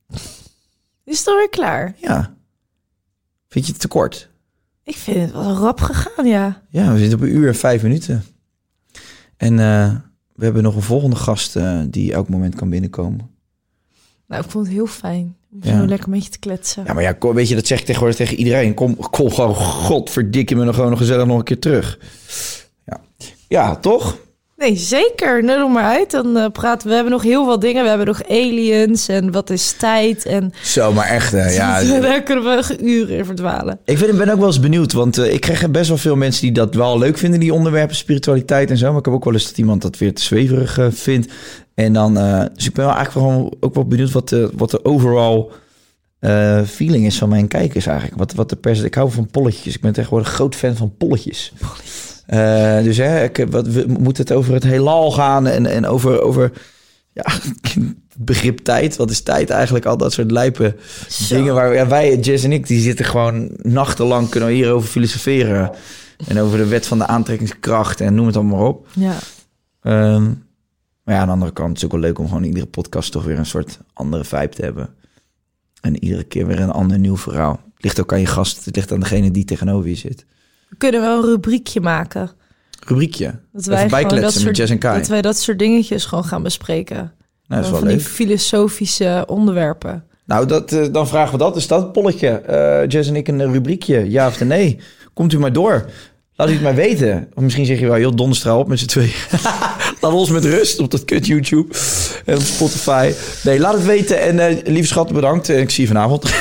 [SPEAKER 5] Is het alweer klaar?
[SPEAKER 4] Ja. Vind je het te kort?
[SPEAKER 5] Ik vind het wel rap gegaan, ja.
[SPEAKER 4] Ja, we zitten op een uur en vijf minuten. En uh, we hebben nog een volgende gast uh, die elk moment kan binnenkomen.
[SPEAKER 5] Nou, ik vond het heel fijn om ja. zo lekker met je te kletsen.
[SPEAKER 4] Ja, maar ja, weet je, dat zeg ik tegenwoordig tegen iedereen. Kom, kom gewoon, godverdik je me nog gewoon nog gezellig nog een keer terug. Ja, ja toch?
[SPEAKER 5] Nee, zeker. Nodig maar uit. Dan uh, praten we. We hebben nog heel wat dingen. We hebben nog aliens en wat is tijd. En...
[SPEAKER 4] Zo, maar echt, hè? Ja.
[SPEAKER 5] Daar kunnen we uren in verdwalen.
[SPEAKER 4] Ik vind, ben ook wel eens benieuwd, want uh, ik krijg best wel veel mensen die dat wel leuk vinden, die onderwerpen, spiritualiteit en zo. Maar ik heb ook wel eens dat iemand dat weer te zweverig uh, vindt. En dan, uh, dus ik ben wel eigenlijk wel, ook wel benieuwd wat de, wat de overall uh, feeling is van mijn kijkers eigenlijk. Wat, wat de pers. Ik hou van polletjes. Ik ben tegenwoordig een groot fan van polletjes. Polletjes. Uh, dus hè, ik, wat, we moeten het over het heelal gaan en, en over, over ja, het begrip tijd. Wat is tijd eigenlijk? Al dat soort lijpe Zo. dingen waar ja, wij, Jess en ik, die zitten gewoon nachtenlang kunnen we hierover filosoferen. En over de wet van de aantrekkingskracht en noem het allemaal maar op. Ja. Um, maar ja, aan de andere kant is het ook wel leuk om gewoon iedere podcast toch weer een soort andere vibe te hebben. En iedere keer weer een ander nieuw verhaal. Het ligt ook aan je gast, het ligt aan degene die tegenover je zit.
[SPEAKER 5] We kunnen wel een rubriekje maken.
[SPEAKER 4] rubriekje.
[SPEAKER 5] Dat wij
[SPEAKER 4] Even
[SPEAKER 5] gewoon dat
[SPEAKER 4] bijkletsen met
[SPEAKER 5] soort,
[SPEAKER 4] Jess en Kai.
[SPEAKER 5] dat wij dat soort dingetjes gewoon gaan bespreken.
[SPEAKER 4] Nou, dat is wel
[SPEAKER 5] van
[SPEAKER 4] leuk.
[SPEAKER 5] die filosofische onderwerpen.
[SPEAKER 4] Nou, dat, uh, dan vragen we dat. Is dat het polletje? Uh, Jess en ik een rubriekje, ja of nee? Komt u maar door. Laat u het maar weten. Of misschien zeg je wel, joh, donderstraal op met z'n tweeën. Laat ons met rust op dat kut YouTube en op Spotify. Nee, laat het weten. En uh, lieve schat, bedankt. En ik zie je vanavond. uh,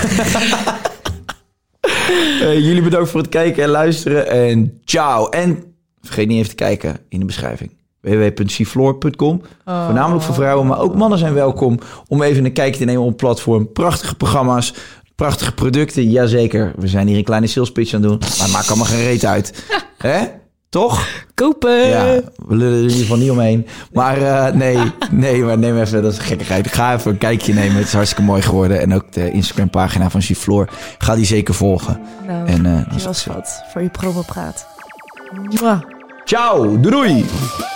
[SPEAKER 4] jullie bedankt voor het kijken en luisteren. En ciao. En vergeet niet even te kijken in de beschrijving. w w w punt sifloor punt com. Oh. Voornamelijk voor vrouwen, maar ook mannen zijn welkom om even een kijkje te nemen op het platform. Prachtige programma's, prachtige producten. Jazeker, we zijn hier een kleine sales pitch aan het doen, maar het maakt allemaal geen reet uit. Hè? Toch?
[SPEAKER 5] Kopen!
[SPEAKER 4] Ja, we lullen er in ieder geval niet omheen. Maar uh, nee, nee, maar neem even, dat is gekkigheid. Ik ga even een kijkje nemen, het is hartstikke mooi geworden. En ook de Instagram pagina van Sifloor. Ga die zeker volgen.
[SPEAKER 5] Nou,
[SPEAKER 4] en, uh,
[SPEAKER 5] dat was wat voor je promopraat. Mwah.
[SPEAKER 4] Ciao, doei!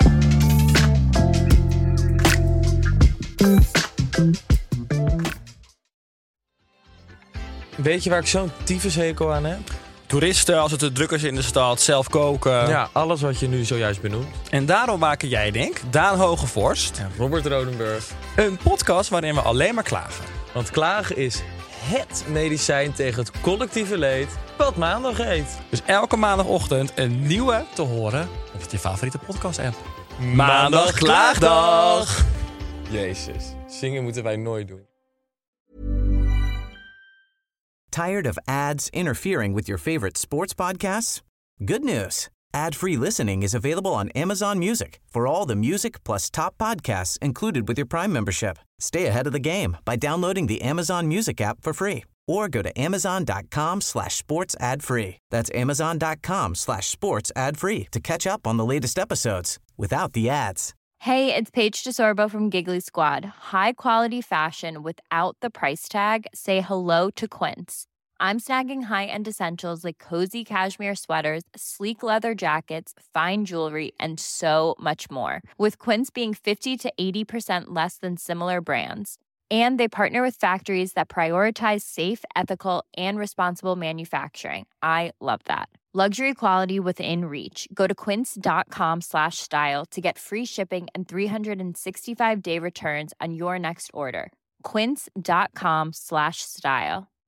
[SPEAKER 6] Weet je waar ik zo'n tyfushekel aan heb?
[SPEAKER 7] Toeristen, als het te druk is in de stad, zelf koken.
[SPEAKER 6] Ja, alles wat je nu zojuist benoemt.
[SPEAKER 7] En daarom maken jij, denk Daan Hogevorst
[SPEAKER 6] en Robert Rodenburg
[SPEAKER 7] een podcast waarin we alleen maar klagen.
[SPEAKER 6] Want klagen is het medicijn tegen het collectieve leed wat maandag heet.
[SPEAKER 7] Dus elke maandagochtend een nieuwe te horen op je favoriete podcast-app.
[SPEAKER 6] Maandag Klaagdag! Jezus, zingen moeten wij nooit doen.
[SPEAKER 3] Tired of ads interfering with your favorite sports podcasts? Good news. Ad-free listening is available on Amazon Music for all the music plus top podcasts included with your Prime membership. Stay ahead of the game by downloading the Amazon Music app for free or go to amazon.com slash sports ad free. That's amazon.com slash sports ad free to catch up on the latest episodes without the ads.
[SPEAKER 8] Hey, it's Paige DeSorbo from Giggly Squad. High quality fashion without the price tag. Say hello to Quince. I'm snagging high-end essentials like cozy cashmere sweaters, sleek leather jackets, fine jewelry, and so much more. With Quince being fifty to eighty percent less than similar brands. And they partner with factories that prioritize safe, ethical, and responsible manufacturing. I love that. Luxury quality within reach. Go to quince.com slash style to get free shipping and three sixty-five day returns on your next order. Quince.com slash style.